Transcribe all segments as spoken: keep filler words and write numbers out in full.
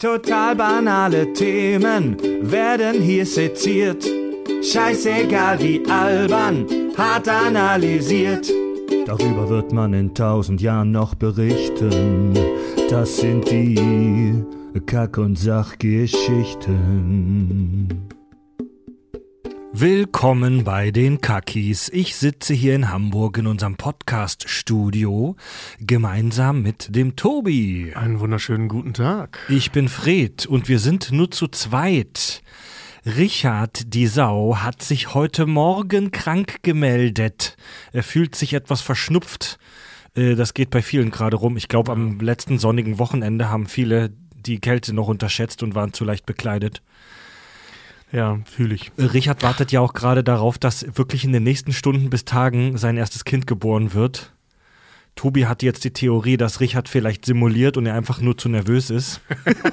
Total banale Themen werden hier seziert. Scheißegal wie albern, hart analysiert. Darüber wird man in tausend Jahren noch berichten. Das sind die Kack- und Sachgeschichten. Willkommen bei den Kackis. Ich sitze hier in Hamburg in unserem Podcast-Studio gemeinsam mit dem Tobi. Einen wunderschönen guten Tag. Ich bin Fred und wir sind nur zu zweit. Richard, die Sau, hat sich heute Morgen krank gemeldet. Er fühlt sich etwas verschnupft. Das geht bei vielen gerade rum. Ich glaube, am letzten sonnigen Wochenende haben viele die Kälte noch unterschätzt und waren zu leicht bekleidet. Ja, fühle ich. Richard wartet ja auch gerade darauf, dass wirklich in den nächsten Stunden bis Tagen sein erstes Kind geboren wird. Tobi hat jetzt die Theorie, dass Richard vielleicht simuliert und er einfach nur zu nervös ist.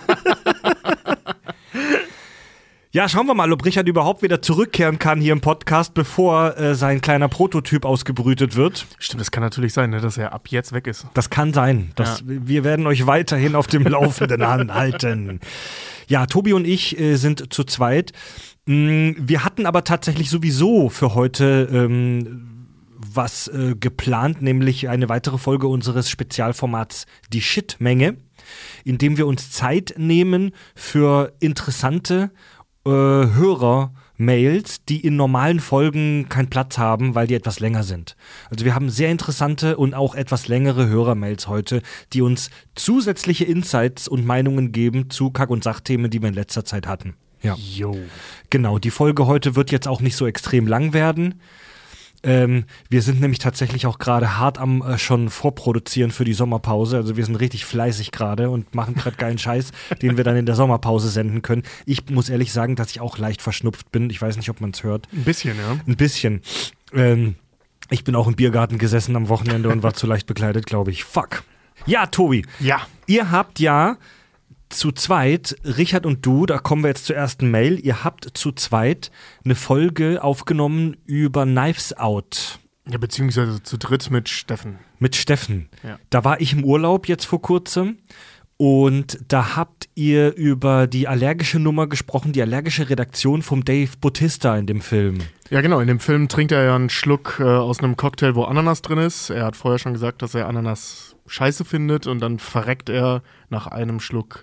Ja, schauen wir mal, ob Richard überhaupt wieder zurückkehren kann hier im Podcast, bevor äh, sein kleiner Prototyp ausgebrütet wird. Stimmt, das kann natürlich sein, ne, dass er ab jetzt weg ist. Das kann sein. Das, ja. Wir werden euch weiterhin auf dem Laufenden halten. Ja, Tobi und ich äh, sind zu zweit. Wir hatten aber tatsächlich sowieso für heute ähm, was äh, geplant, nämlich eine weitere Folge unseres Spezialformats Die Shitmenge, in dem wir uns Zeit nehmen für interessante äh, Hörer-Mails, die in normalen Folgen keinen Platz haben, weil die etwas länger sind. Also wir haben sehr interessante und auch etwas längere Hörermails heute, die uns zusätzliche Insights und Meinungen geben zu Kack- und Sachthemen, die wir in letzter Zeit hatten. Ja. Jo. Genau, die Folge heute wird jetzt auch nicht so extrem lang werden. Ähm, wir sind nämlich tatsächlich auch gerade hart am äh, schon vorproduzieren für die Sommerpause. Also wir sind richtig fleißig gerade und machen gerade geilen Scheiß, den wir dann in der Sommerpause senden können. Ich muss ehrlich sagen, dass ich auch leicht verschnupft bin. Ich weiß nicht, ob man es hört. Ein bisschen, ja. Ein bisschen. Ähm, ich bin auch im Biergarten gesessen am Wochenende und war zu leicht bekleidet, glaube ich. Fuck. Ja, Tobi. Ja. Ihr habt ja zu zweit, Richard und du, da kommen wir jetzt zur ersten Mail, ihr habt zu zweit eine Folge aufgenommen über Knives Out. Ja, beziehungsweise zu dritt mit Steffen. Mit Steffen. Ja. Da war ich im Urlaub jetzt vor kurzem und da habt ihr über die allergische Nummer gesprochen, die allergische Redaktion vom Dave Bautista in dem Film. Ja, genau. In dem Film trinkt er ja einen Schluck äh, aus einem Cocktail, wo Ananas drin ist. Er hat vorher schon gesagt, dass er Ananas scheiße findet und dann verreckt er nach einem Schluck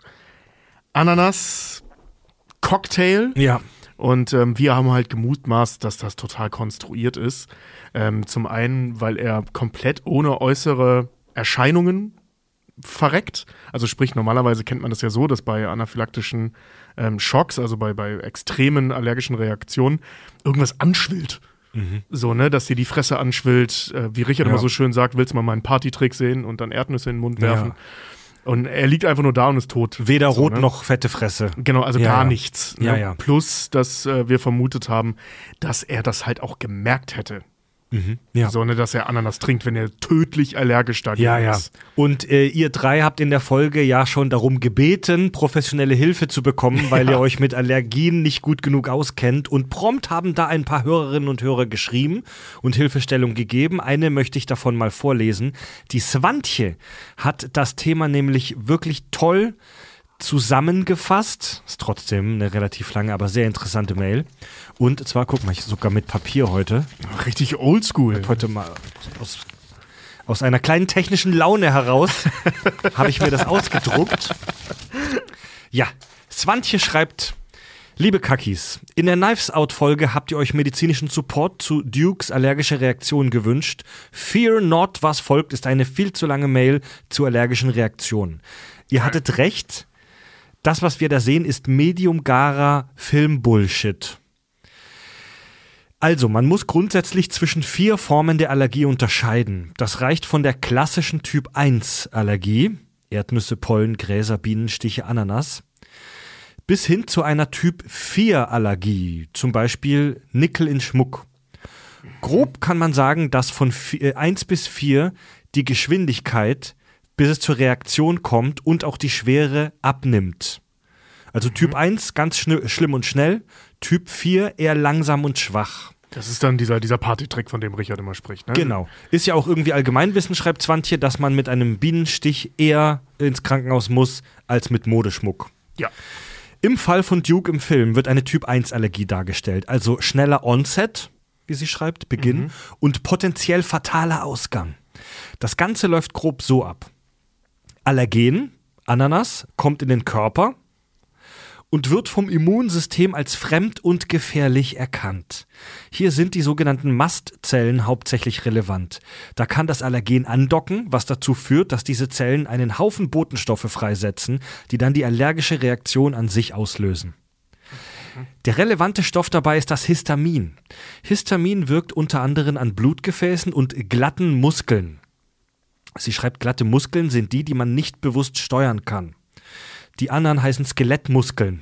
Ananas-Cocktail. Ja. Und ähm, wir haben halt gemutmaßt, dass das total konstruiert ist. Ähm, zum einen, weil er komplett ohne äußere Erscheinungen verreckt. Also sprich, normalerweise kennt man das ja so, dass bei anaphylaktischen ähm, Schocks, also bei, bei extremen allergischen Reaktionen, irgendwas anschwillt. Mhm. So, ne, dass dir die Fresse anschwillt. Äh, wie Richard ja. immer so schön sagt, willst du mal meinen Partytrick sehen und dann Erdnüsse in den Mund werfen. Ja. Und er liegt einfach nur da und ist tot. Weder so, rot ne? noch fette Fresse. Genau, also ja, gar ja. nichts. Ja, ne? ja. Plus, dass äh, wir vermutet haben, dass er das halt auch gemerkt hätte. Mhm, ja. So, ne, dass er Ananas trinkt, wenn er tödlich allergisch dagegen ja, ja. ist. Und äh, ihr drei habt in der Folge ja schon darum gebeten, professionelle Hilfe zu bekommen, weil ja. ihr euch mit Allergien nicht gut genug auskennt. Und prompt haben da ein paar Hörerinnen und Hörer geschrieben und Hilfestellung gegeben. Eine möchte ich davon mal vorlesen. Die Swantje hat das Thema nämlich wirklich toll zusammengefasst. Ist trotzdem eine relativ lange, aber sehr interessante Mail. Und zwar, guck mal, ich sogar mit Papier heute. Richtig oldschool. Heute mal aus, aus einer kleinen technischen Laune heraus habe ich mir das ausgedruckt. Ja, Swantje schreibt: Liebe Kackis, in der Knives Out-Folge habt ihr euch medizinischen Support zu Dukes allergische Reaktion gewünscht. Fear not, was folgt, ist eine viel zu lange Mail zu allergischen Reaktionen. Ihr hattet recht. Das, was wir da sehen, ist medium-garer Film-Bullshit. Also, man muss grundsätzlich zwischen vier Formen der Allergie unterscheiden. Das reicht von der klassischen Typ eins Allergie, Erdnüsse, Pollen, Gräser, Bienen, Stiche, Ananas, bis hin zu einer Typ vier Allergie, zum Beispiel Nickel in Schmuck. Grob kann man sagen, dass von eins bis vier die Geschwindigkeit, bis es zur Reaktion kommt und auch die Schwere abnimmt. Also Typ mhm. eins ganz schn- schlimm und schnell, Typ vier eher langsam und schwach. Das ist dann dieser, dieser Partytrick, von dem Richard immer spricht, ne? Genau. Ist ja auch irgendwie Allgemeinwissen, schreibt Swantje, dass man mit einem Bienenstich eher ins Krankenhaus muss, als mit Modeschmuck. Ja. Im Fall von Duke im Film wird eine Typ eins Allergie dargestellt, also schneller Onset, wie sie schreibt, Beginn, mhm. und potenziell fataler Ausgang. Das Ganze läuft grob so ab. Allergen, Ananas, kommt in den Körper und wird vom Immunsystem als fremd und gefährlich erkannt. Hier sind die sogenannten Mastzellen hauptsächlich relevant. Da kann das Allergen andocken, was dazu führt, dass diese Zellen einen Haufen Botenstoffe freisetzen, die dann die allergische Reaktion an sich auslösen. Der relevante Stoff dabei ist das Histamin. Histamin wirkt unter anderem an Blutgefäßen und glatten Muskeln. Sie schreibt, glatte Muskeln sind die, die man nicht bewusst steuern kann. Die anderen heißen Skelettmuskeln.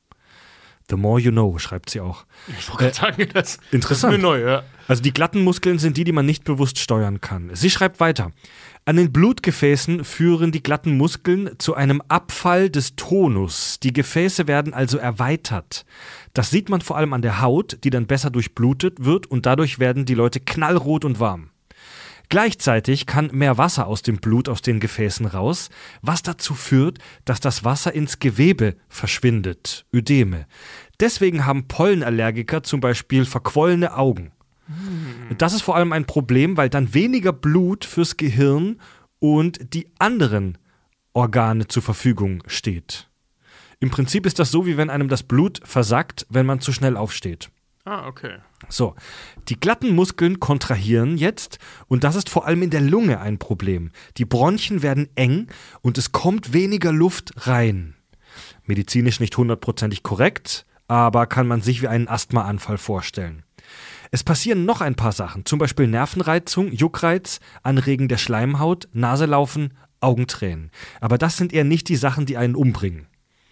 The more you know, schreibt sie auch. Ich wollte gerade sagen, das, interessant. Das ist mir neu, ja. Also die glatten Muskeln sind die, die man nicht bewusst steuern kann. Sie schreibt weiter. An den Blutgefäßen führen die glatten Muskeln zu einem Abfall des Tonus. Die Gefäße werden also erweitert. Das sieht man vor allem an der Haut, die dann besser durchblutet wird und dadurch werden die Leute knallrot und warm. Gleichzeitig kann mehr Wasser aus dem Blut aus den Gefäßen raus, was dazu führt, dass das Wasser ins Gewebe verschwindet, Ödeme. Deswegen haben Pollenallergiker zum Beispiel verquollene Augen. Hm. Das ist vor allem ein Problem, weil dann weniger Blut fürs Gehirn und die anderen Organe zur Verfügung steht. Im Prinzip ist das so, wie wenn einem das Blut versackt, wenn man zu schnell aufsteht. Ah, okay. So, die glatten Muskeln kontrahieren jetzt und das ist vor allem in der Lunge ein Problem. Die Bronchien werden eng und es kommt weniger Luft rein. Medizinisch nicht hundertprozentig korrekt, aber kann man sich wie einen Asthmaanfall vorstellen. Es passieren noch ein paar Sachen, zum Beispiel Nervenreizung, Juckreiz, Anregen der Schleimhaut, Naselaufen, Augentränen. Aber das sind eher nicht die Sachen, die einen umbringen.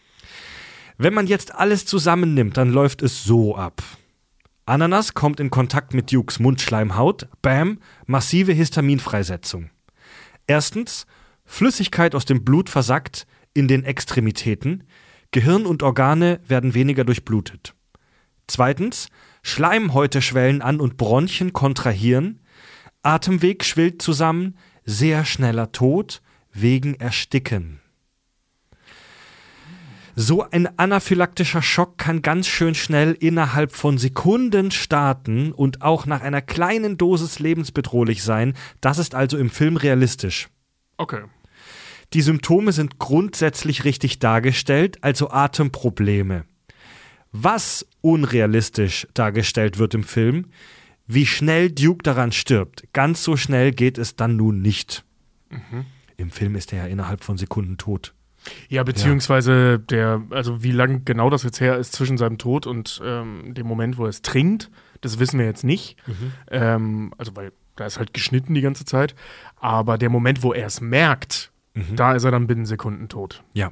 Wenn man jetzt alles zusammennimmt, dann läuft es so ab. Ananas kommt in Kontakt mit Dukes Mundschleimhaut, bam, massive Histaminfreisetzung. Erstens, Flüssigkeit aus dem Blut versackt in den Extremitäten, Gehirn und Organe werden weniger durchblutet. Zweitens, Schleimhäute schwellen an und Bronchien kontrahieren, Atemweg schwillt zusammen, sehr schneller Tod wegen Ersticken. So ein anaphylaktischer Schock kann ganz schön schnell innerhalb von Sekunden starten und auch nach einer kleinen Dosis lebensbedrohlich sein. Das ist also im Film realistisch. Okay. Die Symptome sind grundsätzlich richtig dargestellt, also Atemprobleme. Was unrealistisch dargestellt wird im Film, wie schnell Duke daran stirbt. Ganz so schnell geht es dann nun nicht. Mhm. Im Film ist er ja innerhalb von Sekunden tot. Ja, beziehungsweise ja. der, also wie lang genau das jetzt her ist zwischen seinem Tod und ähm, dem Moment, wo er es trinkt, das wissen wir jetzt nicht. Mhm. Ähm, also weil da ist halt geschnitten die ganze Zeit. Aber der Moment, wo er es merkt, mhm. da ist er dann binnen Sekunden tot. Ja.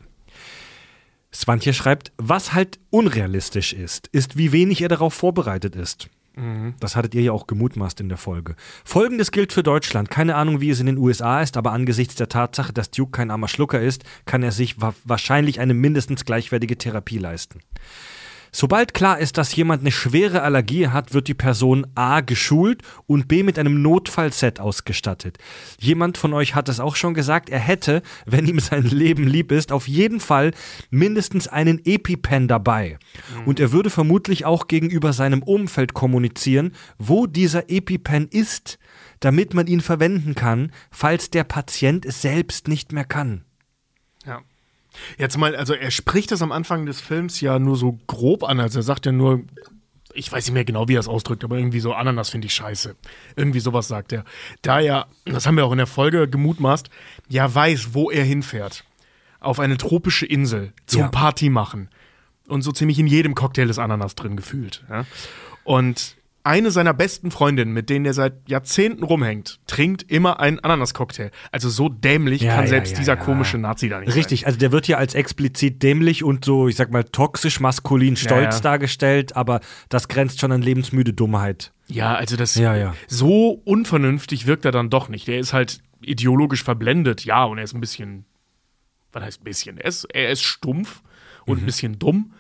Swantje schreibt, was halt unrealistisch ist, ist, wie wenig er darauf vorbereitet ist. Mhm. Das hattet ihr ja auch gemutmaßt in der Folge. Folgendes gilt für Deutschland. Keine Ahnung, wie es in den U S A ist, aber angesichts der Tatsache, dass Duke kein armer Schlucker ist, kann er sich wa- wahrscheinlich eine mindestens gleichwertige Therapie leisten. Sobald klar ist, dass jemand eine schwere Allergie hat, wird die Person A. geschult und B. mit einem Notfallset ausgestattet. Jemand von euch hat es auch schon gesagt, er hätte, wenn ihm sein Leben lieb ist, auf jeden Fall mindestens einen EpiPen dabei. Mhm. Und er würde vermutlich auch gegenüber seinem Umfeld kommunizieren, wo dieser EpiPen ist, damit man ihn verwenden kann, falls der Patient es selbst nicht mehr kann. Ja. Jetzt mal, also er spricht das am Anfang des Films ja nur so grob an, also er sagt ja nur, ich weiß nicht mehr genau, wie er es ausdrückt, aber irgendwie so, Ananas finde ich scheiße. Irgendwie sowas sagt er. Da er, das haben wir auch in der Folge gemutmaßt, ja weiß, wo er hinfährt. Auf eine tropische Insel zum ja. Party machen. Und so ziemlich in jedem Cocktail ist Ananas drin gefühlt. Ja? Und eine seiner besten Freundinnen, mit denen er seit Jahrzehnten rumhängt, trinkt immer einen Ananas-Cocktail. Also so dämlich ja, kann ja, selbst ja, dieser ja. komische Nazi da nicht Richtig, sein. Richtig, also der wird ja als explizit dämlich und so, ich sag mal, toxisch, maskulin, stolz ja, ja. dargestellt, aber das grenzt schon an lebensmüde Dummheit. Ja, also das ja, ja. so unvernünftig wirkt er dann doch nicht. Der ist halt ideologisch verblendet, ja, und er ist ein bisschen, was heißt ein bisschen? Er ist, er ist stumpf und mhm. ein bisschen dumm.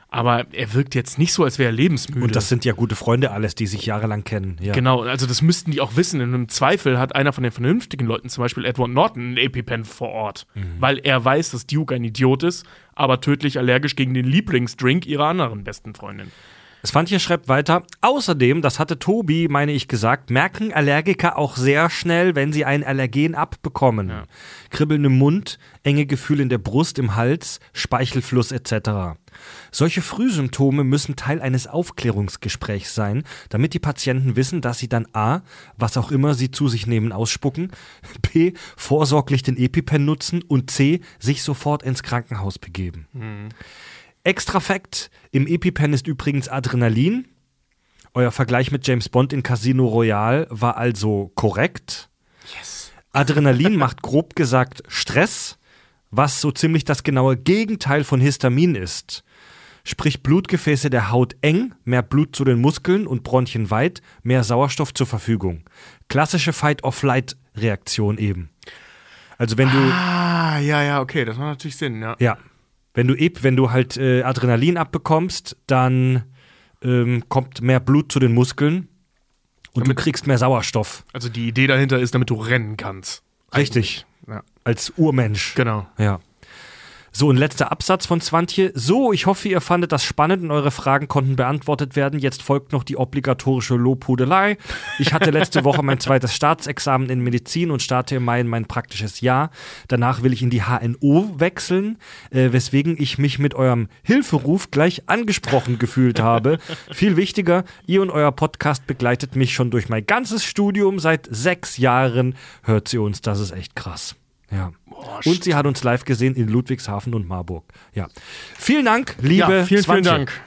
Aber er wirkt jetzt nicht so, als wäre er lebensmüde. Und das sind ja gute Freunde alles, die sich jahrelang kennen. Ja. Genau, also das müssten die auch wissen. In einem Zweifel hat einer von den vernünftigen Leuten, zum Beispiel Edward Norton, einen EpiPen vor Ort. Mhm. Weil er weiß, dass Duke ein Idiot ist, aber tödlich allergisch gegen den Lieblingsdrink ihrer anderen besten Freundin. Svantje schreibt weiter, außerdem, das hatte Tobi, meine ich, gesagt, merken Allergiker auch sehr schnell, wenn sie ein Allergen abbekommen. Ja. Kribbeln im Mund, enge Gefühle in der Brust, im Hals, Speichelfluss et cetera. Solche Frühsymptome müssen Teil eines Aufklärungsgesprächs sein, damit die Patienten wissen, dass sie dann a, was auch immer sie zu sich nehmen, ausspucken, b, vorsorglich den EpiPen nutzen und c, sich sofort ins Krankenhaus begeben. Mhm. Extra Fact, im EpiPen ist übrigens Adrenalin. Euer Vergleich mit James Bond in Casino Royale war also korrekt. Yes. Adrenalin macht grob gesagt Stress, was so ziemlich das genaue Gegenteil von Histamin ist. Sprich Blutgefäße der Haut eng, mehr Blut zu den Muskeln und Bronchien weit, mehr Sauerstoff zur Verfügung. Klassische Fight-or-Flight-Reaktion eben. Also wenn du... Ah, ja, ja, okay, das macht natürlich Sinn, ja. Ja. Wenn du, wenn du halt äh, Adrenalin abbekommst, dann ähm, kommt mehr Blut zu den Muskeln und damit, du kriegst mehr Sauerstoff. Also die Idee dahinter ist, damit du rennen kannst. Richtig. Ja. Als Urmensch. Genau. Ja. So, ein letzter Absatz von Svantje. So, ich hoffe, ihr fandet das spannend und eure Fragen konnten beantwortet werden. Jetzt folgt noch die obligatorische Lobhudelei. Ich hatte letzte Woche mein zweites Staatsexamen in Medizin und starte im Mai in mein praktisches Jahr. Danach will ich in die H N O wechseln, äh, weswegen ich mich mit eurem Hilferuf gleich angesprochen gefühlt habe. Viel wichtiger, ihr und euer Podcast begleitet mich schon durch mein ganzes Studium. Seit sechs Jahren hört sie uns. Das ist echt krass. Ja. Boah, und sie hat uns live gesehen in Ludwigshafen und Marburg. Ja. Vielen Dank, liebe ja, vielen, Svantje. vielen Dank.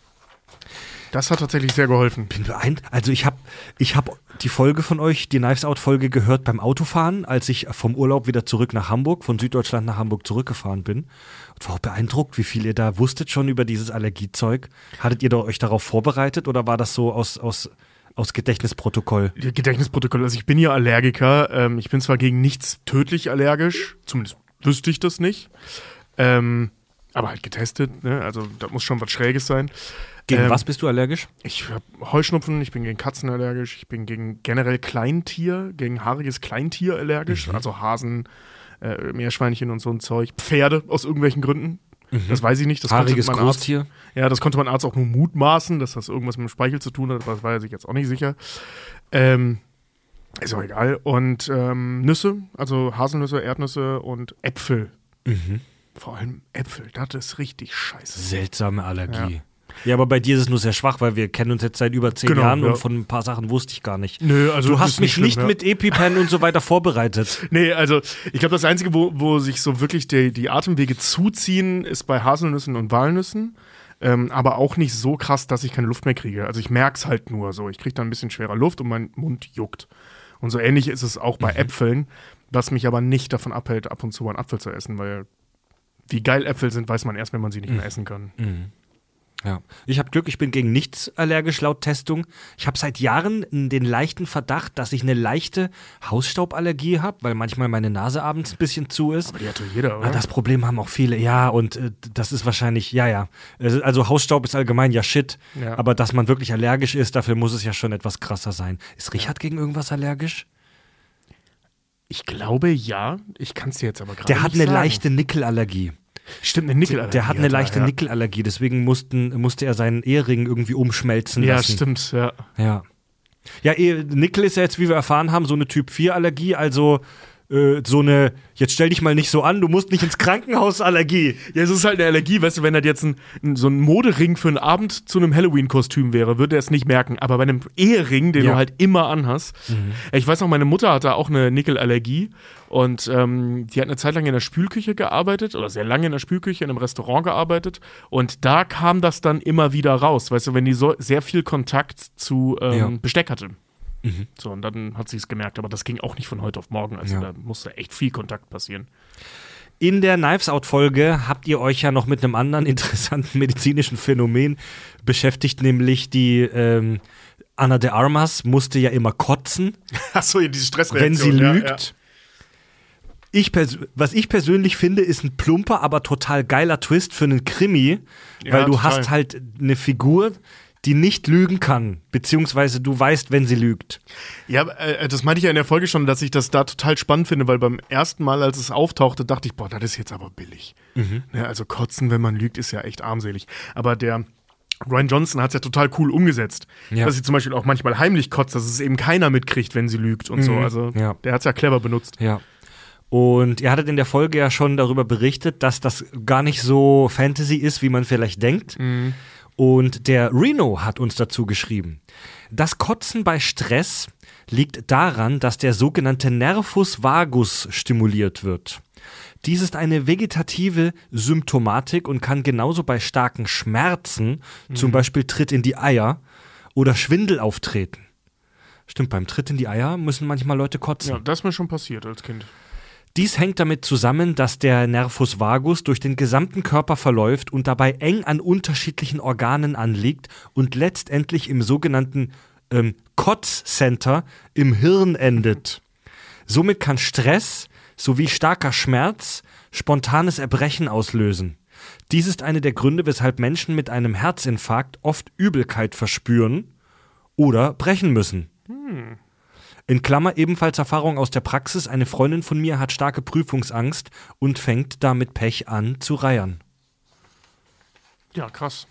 Das hat tatsächlich sehr geholfen. Bin beeindruckt. Also ich habe ich hab die Folge von euch, die Knives Out Folge gehört beim Autofahren, als ich vom Urlaub wieder zurück nach Hamburg, von Süddeutschland nach Hamburg zurückgefahren bin. Und war auch beeindruckt, wie viel ihr da wusstet schon über dieses Allergiezeug. Hattet ihr da euch darauf vorbereitet oder war das so aus... aus Aus Gedächtnisprotokoll. Gedächtnisprotokoll. Also ich bin ja Allergiker. Ähm, ich bin zwar gegen nichts tödlich allergisch, zumindest wüsste ich das nicht. Ähm, aber halt getestet, ne? Also da muss schon was Schräges sein. Gegen ähm, was bist du allergisch? Ich habe Heuschnupfen, ich bin gegen Katzen allergisch, ich bin gegen generell Kleintier, gegen haariges Kleintier allergisch. Mhm. Also Hasen, äh, Meerschweinchen und so ein Zeug. Pferde aus irgendwelchen Gründen. Mhm. Das weiß ich nicht. Das haariges Großtier? Arzt, ja, das konnte man Arzt auch nur mutmaßen, dass das irgendwas mit dem Speichel zu tun hat, aber das war er sich jetzt auch nicht sicher. Ähm, ist auch egal. Und ähm, Nüsse, also Haselnüsse, Erdnüsse und Äpfel. Mhm. Vor allem Äpfel, das ist richtig scheiße. Seltsame Allergie. Ja. Ja, aber bei dir ist es nur sehr schwach, weil wir kennen uns jetzt seit über zehn genau, Jahren ja. und von ein paar Sachen wusste ich gar nicht. Nö, also du hast mich nicht, nicht schlimm, mit ja. EpiPen und so weiter vorbereitet. Nee, also ich glaube, das Einzige, wo, wo sich so wirklich die, die Atemwege zuziehen, ist bei Haselnüssen und Walnüssen. Ähm, aber auch nicht so krass, dass ich keine Luft mehr kriege. Also ich merke es halt nur so. Ich kriege dann ein bisschen schwerer Luft und mein Mund juckt. Und so ähnlich ist es auch bei mhm. Äpfeln, was mich aber nicht davon abhält, ab und zu einen Apfel zu essen, weil wie geil Äpfel sind, weiß man erst, wenn man sie nicht mhm. mehr essen kann. Mhm. Ja, ich habe Glück, ich bin gegen nichts allergisch laut Testung. Ich habe seit Jahren den leichten Verdacht, dass ich eine leichte Hausstauballergie habe, weil manchmal meine Nase abends ein bisschen zu ist. Aber die hat doch jeder, oder? Das Problem haben auch viele, ja, und äh, das ist wahrscheinlich, ja, ja. Also Hausstaub ist allgemein ja Shit, ja. aber dass man wirklich allergisch ist, dafür muss es ja schon etwas krasser sein. Ist Richard ja. gegen irgendwas allergisch? Ich glaube, ja. Ich kann es dir jetzt aber gerade nicht sagen. Der hat eine leichte Nickelallergie. Stimmt, eine Nickelallergie. Der hat eine hat er, leichte ja. Nickelallergie, deswegen mussten, musste er seinen Ehering irgendwie umschmelzen ja, lassen. Ja, stimmt, ja. Ja, ja eh, Nickel ist ja jetzt, wie wir erfahren haben, so eine Typ vier Allergie, also äh, so eine, jetzt stell dich mal nicht so an, du musst nicht ins Krankenhaus Allergie. Ja, es ist halt eine Allergie, weißt du, wenn das jetzt ein, ein, so ein Modering für einen Abend zu einem Halloween-Kostüm wäre, würde er es nicht merken. Aber bei einem Ehering, den ja. du halt immer anhast. Mhm. Ich weiß noch, meine Mutter hatte auch eine Nickelallergie und ähm, die hat eine Zeit lang in der Spülküche gearbeitet oder sehr lange in der Spülküche in einem Restaurant gearbeitet und da kam das dann immer wieder raus, weißt du, wenn die so sehr viel Kontakt zu ähm, ja. Besteck hatte. Mhm. So, und dann hat sie es gemerkt, aber das ging auch nicht von heute auf morgen, also ja. da musste echt viel Kontakt passieren. In der Knives Out Folge habt ihr euch ja noch mit einem anderen interessanten medizinischen Phänomen beschäftigt, nämlich die ähm, Ana de Armas musste ja immer kotzen, Ach so, diese Stressreaktion. wenn sie lügt. Ja, ja. Ich pers- was ich persönlich finde, ist ein plumper, aber total geiler Twist für einen Krimi, Ja, weil du total. hast halt eine Figur, die nicht lügen kann, beziehungsweise du weißt, wenn sie lügt. Ja, äh, das meinte ich ja in der Folge schon, dass ich das da total spannend finde, weil beim ersten Mal, als es auftauchte, dachte ich, boah, das ist jetzt aber billig. Mhm. Ne, also kotzen, wenn man lügt, ist ja echt armselig. Aber der Rian Johnson hat es ja total cool umgesetzt. Ja. Dass sie zum Beispiel auch manchmal heimlich kotzt, dass es eben keiner mitkriegt, wenn sie lügt und so. Mhm. Also Ja. der hat es ja clever benutzt. Ja. Und ihr hattet in der Folge ja schon darüber berichtet, dass das gar nicht so Fantasy ist, wie man vielleicht denkt. Mhm. Und der Reno hat uns dazu geschrieben: Das Kotzen bei Stress liegt daran, dass der sogenannte Nervus vagus stimuliert wird. Dies ist eine vegetative Symptomatik und kann genauso bei starken Schmerzen, mhm. zum Beispiel Tritt in die Eier oder Schwindel auftreten. Stimmt, beim Tritt in die Eier müssen manchmal Leute kotzen. Ja, das ist mir schon passiert als Kind. Dies hängt damit zusammen, dass der Nervus vagus durch den gesamten Körper verläuft und dabei eng an unterschiedlichen Organen anliegt und letztendlich im sogenannten ähm, Kotzcenter im Hirn endet. Somit kann Stress sowie starker Schmerz spontanes Erbrechen auslösen. Dies ist einer der Gründe, weshalb Menschen mit einem Herzinfarkt oft Übelkeit verspüren oder brechen müssen. Hm. In Klammer ebenfalls Erfahrung aus der Praxis. Eine Freundin von mir hat starke Prüfungsangst und fängt da mit Pech an zu reiern. Ja, krass.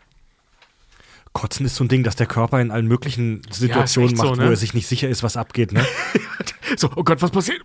Kotzen ist so ein Ding, dass der Körper in allen möglichen Situationen Ja, ist echt macht, so, ne? wo er sich nicht sicher ist, was abgeht. Ne? So, oh Gott, was passiert?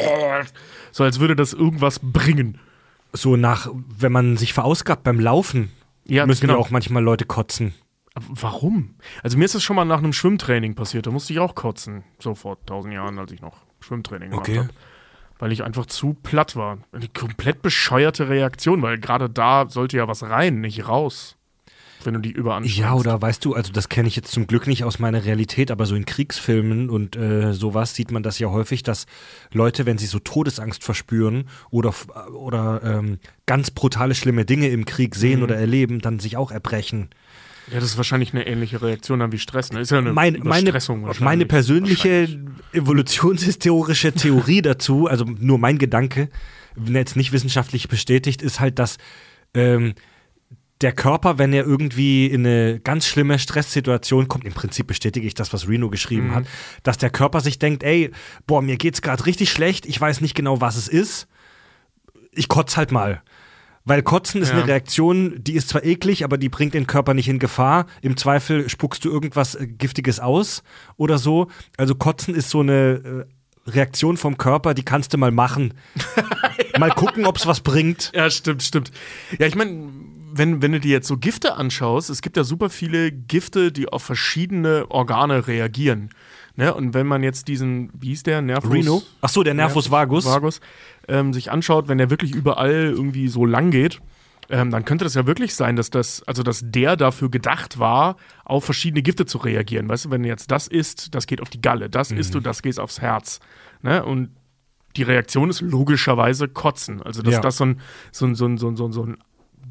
So, als würde das irgendwas bringen. So nach, wenn man sich verausgabt beim Laufen, Ja, müssen genau. ja auch manchmal Leute kotzen. Aber warum? Also mir ist das schon mal nach einem Schwimmtraining passiert. Da musste ich auch kotzen. So vor tausend Jahren, als ich noch Schwimmtraining gemacht Okay. habe. Weil ich einfach zu platt war. Eine komplett bescheuerte Reaktion, weil gerade da sollte ja was rein, nicht raus. Wenn du die überanstrengst. Ja, oder weißt du, also das kenne ich jetzt zum Glück nicht aus meiner Realität, aber so in Kriegsfilmen und äh, sowas sieht man das ja häufig, dass Leute, wenn sie so Todesangst verspüren oder, oder ähm, ganz brutale, schlimme Dinge im Krieg sehen Mhm. oder erleben, dann sich auch erbrechen. Ja, das ist wahrscheinlich eine ähnliche Reaktion dann wie Stress. Ne? Ist ja eine Mein, meine, Überstressung wahrscheinlich. meine persönliche Wahrscheinlich. evolutionshistorische Theorie dazu, also nur mein Gedanke, wenn er jetzt nicht wissenschaftlich bestätigt, ist halt, dass ähm, der Körper, wenn er irgendwie in eine ganz schlimme Stresssituation kommt, im Prinzip bestätige ich das, was Reno geschrieben Mhm. hat, dass der Körper sich denkt, ey, boah, mir geht's gerade richtig schlecht, ich weiß nicht genau, was es ist, ich kotze halt mal. Weil Kotzen ist Ja. eine Reaktion, die ist zwar eklig, aber die bringt den Körper nicht in Gefahr. Im Zweifel spuckst du irgendwas äh, Giftiges aus oder so. Also Kotzen ist so eine äh, Reaktion vom Körper, die kannst du mal machen. ja. Mal gucken, ob es was bringt. Ja, stimmt, stimmt. Ja, ich meine, wenn, wenn du dir jetzt so Gifte anschaust, es gibt ja super viele Gifte, die auf verschiedene Organe reagieren. Ne? Und wenn man jetzt diesen, wie hieß der, Nervus? Reno? Ach so, der Nervus vagus. Vagus ähm, sich anschaut, wenn der wirklich überall irgendwie so lang geht, ähm, dann könnte das ja wirklich sein, dass das, also dass der dafür gedacht war, auf verschiedene Gifte zu reagieren. Weißt du, wenn du jetzt das isst, das geht auf die Galle, das Mhm. isst du, das geht aufs Herz. Ne? Und die Reaktion ist logischerweise Kotzen. Also dass Ja. das so ein, so ein, so ein, so ein, so ein, so ein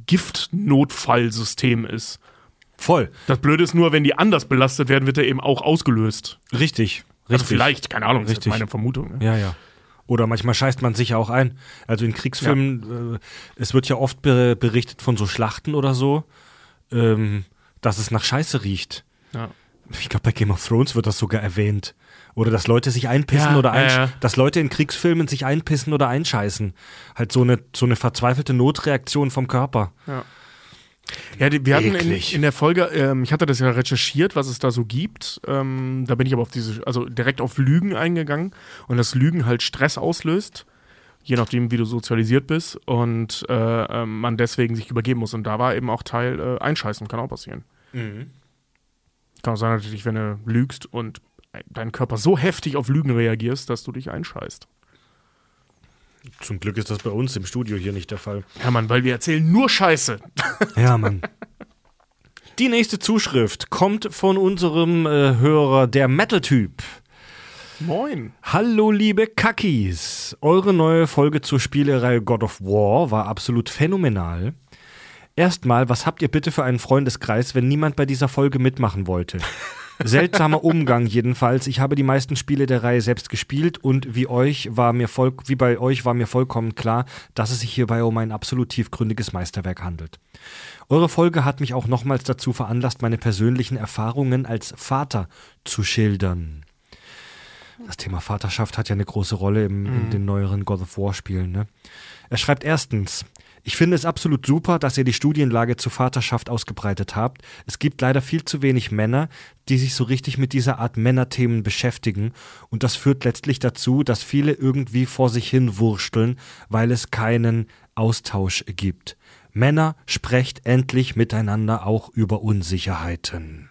Giftnotfallsystem ist. Voll. Das Blöde ist nur, wenn die anders belastet werden, wird er eben auch ausgelöst. Richtig. Richtig. Also vielleicht, keine Ahnung, das ist Richtig. meine Vermutung. Ne? Ja, ja. Oder manchmal scheißt man sich ja auch ein. Also in Kriegsfilmen, äh, es wird ja oft be- berichtet von so Schlachten oder so, ähm, dass es nach Scheiße riecht. Ja. Ich glaube, bei Game of Thrones wird das sogar erwähnt. Oder dass Leute sich einpissen Ja, oder einsch- ja, ja. dass Leute in Kriegsfilmen sich einpissen oder einscheißen. Halt so eine, so eine verzweifelte Notreaktion vom Körper. Ja, die, wir hatten in, Eklig. in der Folge, ähm, ich hatte das ja recherchiert, was es da so gibt. Ähm, da bin ich aber auf diese, also direkt auf Lügen eingegangen und dass Lügen halt Stress auslöst, je nachdem, wie du sozialisiert bist und äh, äh, man deswegen sich übergeben muss. Und da war eben auch Teil äh, Einscheißen, kann auch passieren. Kann auch sein, natürlich, wenn du lügst und dein Körper so heftig auf Lügen reagierst, dass du dich einscheißt. Zum Glück ist das bei uns im Studio hier nicht der Fall. Ja, Mann, weil wir erzählen nur Scheiße. Ja, Mann. Die nächste Zuschrift kommt von unserem äh, Hörer, der Metal-Typ. Moin. Hallo liebe Kackis, eure neue Folge zur Spielereihe God of War war absolut phänomenal. Erstmal, was habt ihr bitte für einen Freundeskreis, wenn niemand bei dieser Folge mitmachen wollte? Seltsamer Umgang jedenfalls. Ich habe die meisten Spiele der Reihe selbst gespielt und wie euch war mir voll, wie bei euch war mir vollkommen klar, dass es sich hierbei um ein absolut tiefgründiges Meisterwerk handelt. Eure Folge hat mich auch nochmals dazu veranlasst, meine persönlichen Erfahrungen als Vater zu schildern. Das Thema Vaterschaft hat ja eine große Rolle im, in den neueren God of War Spielen. Ne? Er schreibt erstens: Ich finde es absolut super, dass ihr die Studienlage zur Vaterschaft ausgebreitet habt. Es gibt leider viel zu wenig Männer, die sich so richtig mit dieser Art Männerthemen beschäftigen. Und das führt letztlich dazu, dass viele irgendwie vor sich hin wursteln, weil es keinen Austausch gibt. Männer, sprecht endlich miteinander auch über Unsicherheiten.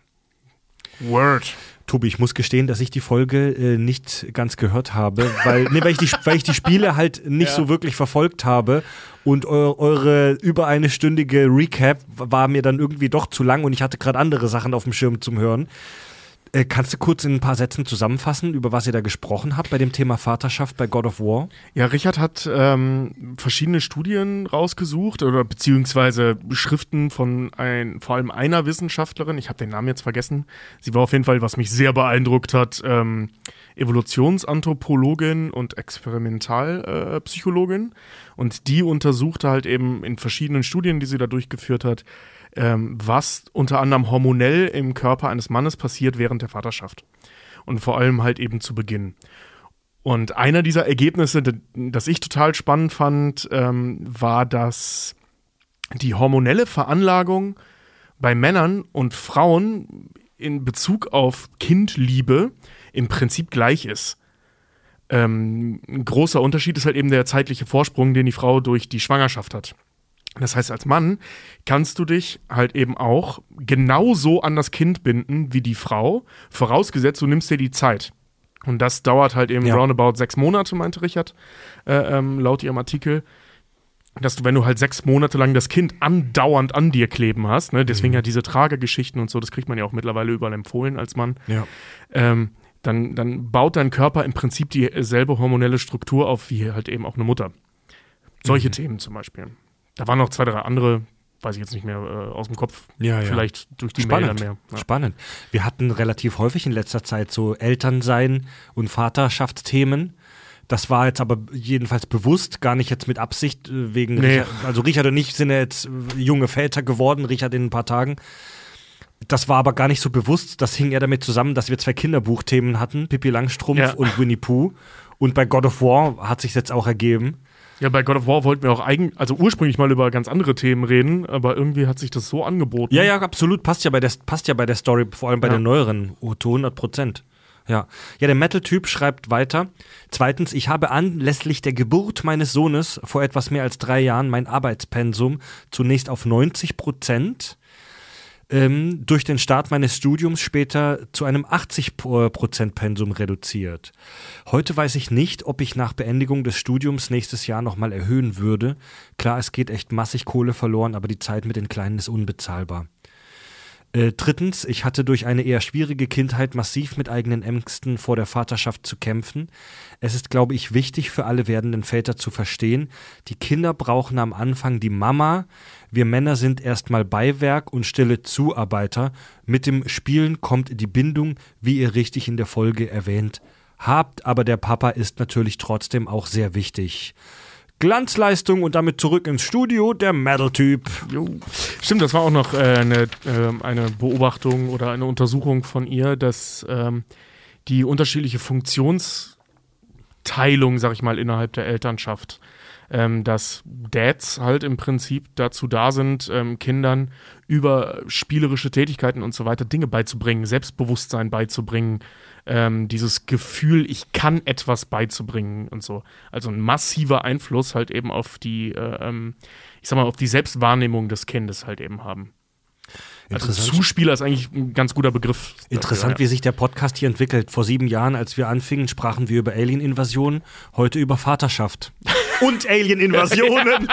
Word. Tobi, ich muss gestehen, dass ich die Folge äh, nicht ganz gehört habe, weil, nee, weil, ich, die, weil ich die Spiele halt nicht ja. so wirklich verfolgt habe und eu, eure über eine stündige Recap war mir dann irgendwie doch zu lang und ich hatte gerade andere Sachen auf dem Schirm zum Hören. Äh, kannst du kurz in ein paar Sätzen zusammenfassen, über was ihr da gesprochen habt bei dem Thema Vaterschaft bei God of War? Ja, Richard hat ähm, verschiedene Studien rausgesucht oder beziehungsweise Schriften von ein, vor allem einer Wissenschaftlerin, ich habe den Namen jetzt vergessen, sie war auf jeden Fall, was mich sehr beeindruckt hat, ähm, Evolutionsanthropologin und Experimentalpsychologin äh, und die untersuchte halt eben in verschiedenen Studien, die sie da durchgeführt hat, Ähm, was unter anderem hormonell im Körper eines Mannes passiert während der Vaterschaft. Und vor allem halt eben zu Beginn. Und einer dieser Ergebnisse, das ich total spannend fand, ähm, war, dass die hormonelle Veranlagung bei Männern und Frauen in Bezug auf Kindliebe im Prinzip gleich ist. Ähm, ein großer Unterschied ist halt eben der zeitliche Vorsprung, den die Frau durch die Schwangerschaft hat. Das heißt, als Mann kannst du dich halt eben auch genauso an das Kind binden wie die Frau, vorausgesetzt, du nimmst dir die Zeit. Und das dauert halt eben ja. roundabout sechs Monate, meinte Richard, äh, ähm, laut ihrem Artikel. Dass du, wenn du halt sechs Monate lang das Kind andauernd an dir kleben hast, ne, deswegen mhm. ja diese Tragegeschichten und so, das kriegt man ja auch mittlerweile überall empfohlen als Mann, ja. ähm, dann, dann baut dein Körper im Prinzip dieselbe hormonelle Struktur auf wie halt eben auch eine Mutter. Solche mhm. Themen zum Beispiel. Da waren noch zwei, drei andere, weiß ich jetzt nicht mehr äh, aus dem Kopf. Ja, ja. Vielleicht durch die Spannend. Mail dann mehr. Ja. Spannend. Wir hatten relativ häufig in letzter Zeit so Elternsein und Vaterschaftsthemen. Das war jetzt aber jedenfalls bewusst, gar nicht jetzt mit Absicht, wegen nee. Richard, also Richard und ich sind ja jetzt junge Väter geworden, Richard in ein paar Tagen. Das war aber gar nicht so bewusst, das hing eher damit zusammen, dass wir zwei Kinderbuchthemen hatten, Pippi Langstrumpf ja. und Winnie Pooh. Und bei God of War hat sich jetzt auch ergeben. Ja, bei God of War wollten wir auch eigen, also ursprünglich mal über ganz andere Themen reden, aber irgendwie hat sich das so angeboten. Ja, ja, absolut. Passt ja bei der, passt ja bei der Story, vor allem bei ja. der neueren, zu hundert Prozent. Ja. Ja, der Metal-Typ schreibt weiter. Zweitens, ich habe anlässlich der Geburt meines Sohnes vor etwas mehr als drei Jahren mein Arbeitspensum zunächst auf neunzig Prozent ähm, durch den Start meines Studiums später zu einem achtzig Prozent Pensum reduziert. Heute weiß ich nicht, ob ich nach Beendigung des Studiums nächstes Jahr nochmal erhöhen würde. Klar, es geht echt massig Kohle verloren, aber die Zeit mit den Kleinen ist unbezahlbar. Äh, drittens, ich hatte durch eine eher schwierige Kindheit massiv mit eigenen Ängsten vor der Vaterschaft zu kämpfen. Es ist, glaube ich, wichtig für alle werdenden Väter zu verstehen, die Kinder brauchen am Anfang die Mama. Wir Männer sind erstmal Beiwerk und stille Zuarbeiter. Mit dem Spielen kommt die Bindung, wie ihr richtig in der Folge erwähnt habt, aber der Papa ist natürlich trotzdem auch sehr wichtig. Glanzleistung und damit zurück ins Studio, der Metal-Typ. Jo. Stimmt, das war auch noch äh, eine, äh, eine Beobachtung oder eine Untersuchung von ihr, dass ähm, die unterschiedliche Funktionsteilung, sag ich mal, innerhalb der Elternschaft, ähm, dass Dads halt im Prinzip dazu da sind, ähm, Kindern über spielerische Tätigkeiten und so weiter Dinge beizubringen, Selbstbewusstsein beizubringen, ähm, dieses Gefühl, ich kann etwas beizubringen und so. Also ein massiver Einfluss halt eben auf die, äh, ähm, ich sag mal, auf die Selbstwahrnehmung des Kindes halt eben haben. Also Zuspieler ist eigentlich ein ganz guter Begriff. Interessant, dafür, ja. wie sich der Podcast hier entwickelt. Vor sieben Jahren, als wir anfingen, sprachen wir über Alien-Invasionen, heute über Vaterschaft. Und Alien-Invasionen.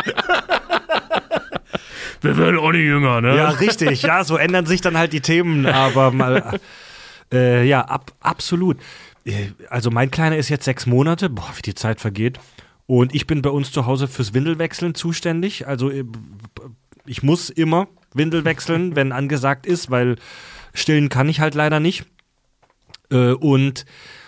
Wir werden auch nicht jünger, ne? Ja, richtig. Ja, so ändern sich dann halt die Themen, aber mal, äh, ja, ab, absolut. Also mein Kleiner ist jetzt sechs Monate, boah, wie die Zeit vergeht. Und ich bin bei uns zu Hause fürs Windelwechseln zuständig. Also ich muss immer Windel wechseln, wenn angesagt ist, weil Stillen kann ich halt leider nicht. Äh, und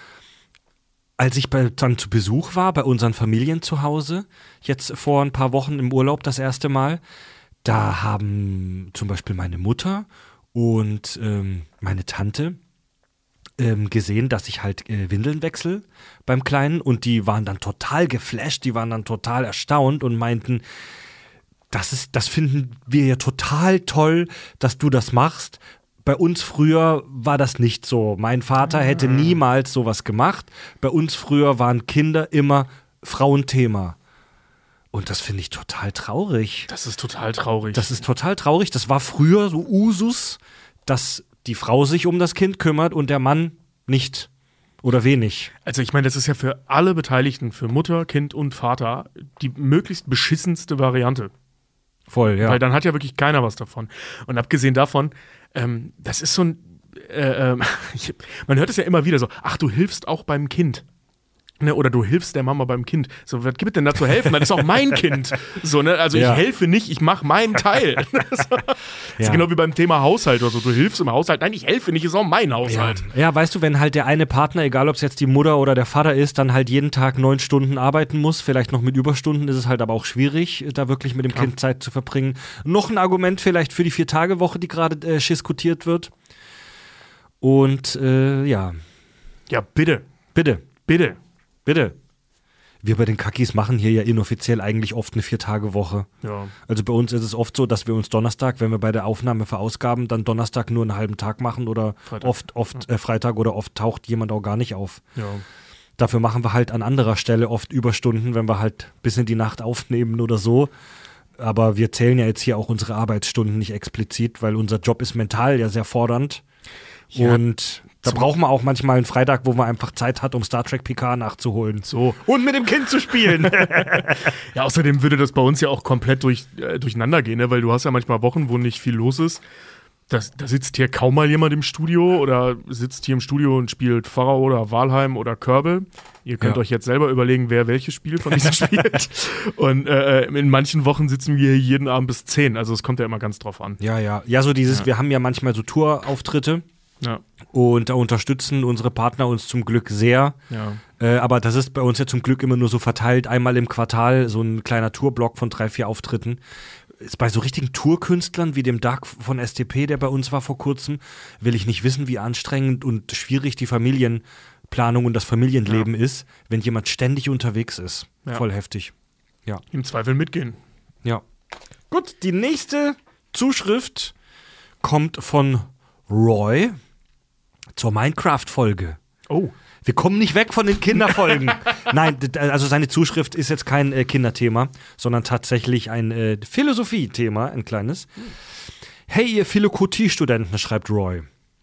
als ich bei, dann zu Besuch war bei unseren Familien zu Hause, jetzt vor ein paar Wochen im Urlaub das erste Mal, da haben zum Beispiel meine Mutter und ähm, meine Tante ähm, gesehen, dass ich halt äh, Windeln wechsle beim Kleinen und die waren dann total geflasht, die waren dann total erstaunt und meinten, das ist, das finden wir ja total toll, dass du das machst. Bei uns früher war das nicht so. Mein Vater hätte niemals sowas gemacht. Bei uns früher waren Kinder immer Frauenthema. Und das finde ich total traurig. Das ist total traurig. Das ist total traurig. Das war früher so Usus, dass die Frau sich um das Kind kümmert und der Mann nicht oder wenig. Also ich meine, das ist ja für alle Beteiligten, für Mutter, Kind und Vater, die möglichst beschissenste Variante. Voll, ja. Weil dann hat ja wirklich keiner was davon. Und abgesehen davon, ähm, das ist so ein, äh, äh, ich, man hört es ja immer wieder so, ach, du hilfst auch beim Kind. Ne, oder du hilfst der Mama beim Kind. So, was gibt es denn da zu helfen? Das ist auch mein Kind. So, ne? Also ja. ich helfe nicht, ich mache meinen Teil. Das ist ja. genau wie beim Thema Haushalt oder so. Du hilfst im Haushalt. Nein, ich helfe nicht, ist auch mein Haushalt. Ja. ja, weißt du, wenn halt der eine Partner, egal ob es jetzt die Mutter oder der Vater ist, dann halt jeden Tag neun Stunden arbeiten muss, vielleicht noch mit Überstunden, ist es halt aber auch schwierig, da wirklich mit dem Kind Zeit zu verbringen. Noch ein Argument vielleicht für die Vier-Tage-Woche, die gerade äh, diskutiert wird. Und äh, ja. Ja, bitte. Bitte. Bitte. Bitte. Wir bei den Kakis machen hier ja inoffiziell eigentlich oft eine Vier-Tage-Woche. Ja. Also bei uns ist es oft so, dass wir uns Donnerstag, wenn wir bei der Aufnahme verausgaben, dann Donnerstag nur einen halben Tag machen oder Freitag. oft, oft äh, Freitag oder oft taucht jemand auch gar nicht auf. Ja. Dafür machen wir halt an anderer Stelle oft Überstunden, wenn wir halt bis in die Nacht aufnehmen oder so. Aber wir zählen ja jetzt hier auch unsere Arbeitsstunden nicht explizit, weil unser Job ist mental ja sehr fordernd. Ja. Und da braucht man auch manchmal einen Freitag, wo man einfach Zeit hat, um Star Trek Picard nachzuholen. So. Und mit dem Kind zu spielen. Ja, außerdem würde das bei uns ja auch komplett durch, äh, durcheinander gehen, ne? Weil du hast ja manchmal Wochen, wo nicht viel los ist. Das, da sitzt hier kaum mal jemand im Studio oder sitzt hier im Studio und spielt Pharao oder Walheim oder Kerbal. Ihr könnt ja. euch jetzt selber überlegen, wer welches Spiel von diesen spielt. Und äh, in manchen Wochen sitzen wir hier jeden Abend bis zehn. Also es kommt ja immer ganz drauf an. Ja, ja. Ja, so dieses, ja. wir haben ja manchmal so Tourauftritte. Ja. Und da unterstützen unsere Partner uns zum Glück sehr. Ja. Äh, aber das ist bei uns ja zum Glück immer nur so verteilt. Einmal im Quartal so ein kleiner Tourblock von drei, vier Auftritten. Ist bei so richtigen Tourkünstlern wie dem Doug von S T P, der bei uns war vor kurzem, will ich nicht wissen, wie anstrengend und schwierig die Familienplanung und das Familienleben ja. ist, wenn jemand ständig unterwegs ist. Ja. Voll heftig. Ja. Im Zweifel mitgehen. Ja. Gut, die nächste Zuschrift kommt von Roy zur Minecraft-Folge. Oh. Wir kommen nicht weg von den Kinderfolgen. Nein, also seine Zuschrift ist jetzt kein äh, Kinderthema, sondern tatsächlich ein äh, Philosophie-Thema, ein kleines. Hey, ihr Philokotie-Studenten, schreibt Roy.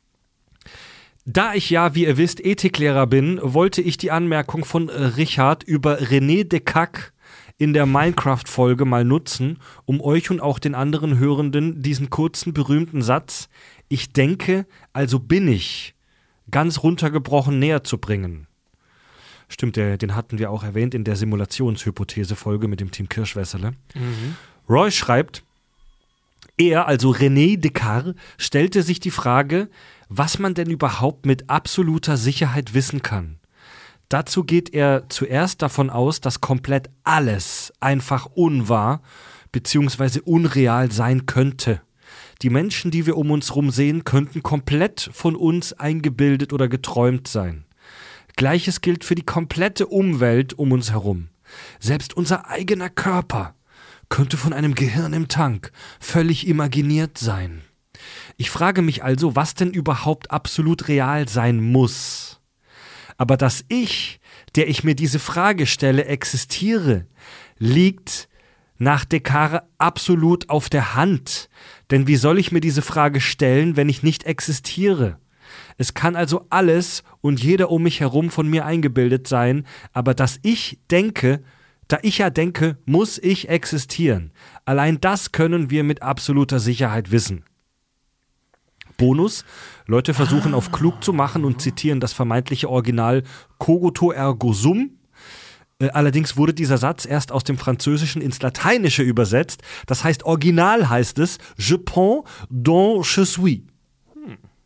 Da ich ja, wie ihr wisst, Ethiklehrer bin, wollte ich die Anmerkung von äh, Richard über René Descartes in der Minecraft-Folge mal nutzen, um euch und auch den anderen Hörenden diesen kurzen, berühmten Satz „Ich denke, also bin ich" ganz runtergebrochen näher zu bringen. Stimmt, der, den hatten wir auch erwähnt in der Simulationshypothese-Folge mit dem Team Kirschwässerle. Mhm. Roy schreibt, er, also René Descartes, stellte sich die Frage, was man denn überhaupt mit absoluter Sicherheit wissen kann. Dazu geht er zuerst davon aus, dass komplett alles einfach unwahr bzw. unreal sein könnte. Die Menschen, die wir um uns herum sehen, könnten komplett von uns eingebildet oder geträumt sein. Gleiches gilt für die komplette Umwelt um uns herum. Selbst unser eigener Körper könnte von einem Gehirn im Tank völlig imaginiert sein. Ich frage mich also, was denn überhaupt absolut real sein muss. Aber dass ich, der ich mir diese Frage stelle, existiere, liegt nach Descartes absolut auf der Hand. Denn wie soll ich mir diese Frage stellen, wenn ich nicht existiere? Es kann also alles und jeder um mich herum von mir eingebildet sein, aber dass ich denke, da ich ja denke, muss ich existieren. Allein das können wir mit absoluter Sicherheit wissen. Bonus: Leute versuchen auf klug zu machen und zitieren das vermeintliche Original Cogito ergo sum. Allerdings wurde dieser Satz erst aus dem Französischen ins Lateinische übersetzt. Das heißt, original heißt es Je pense donc je suis. Hm.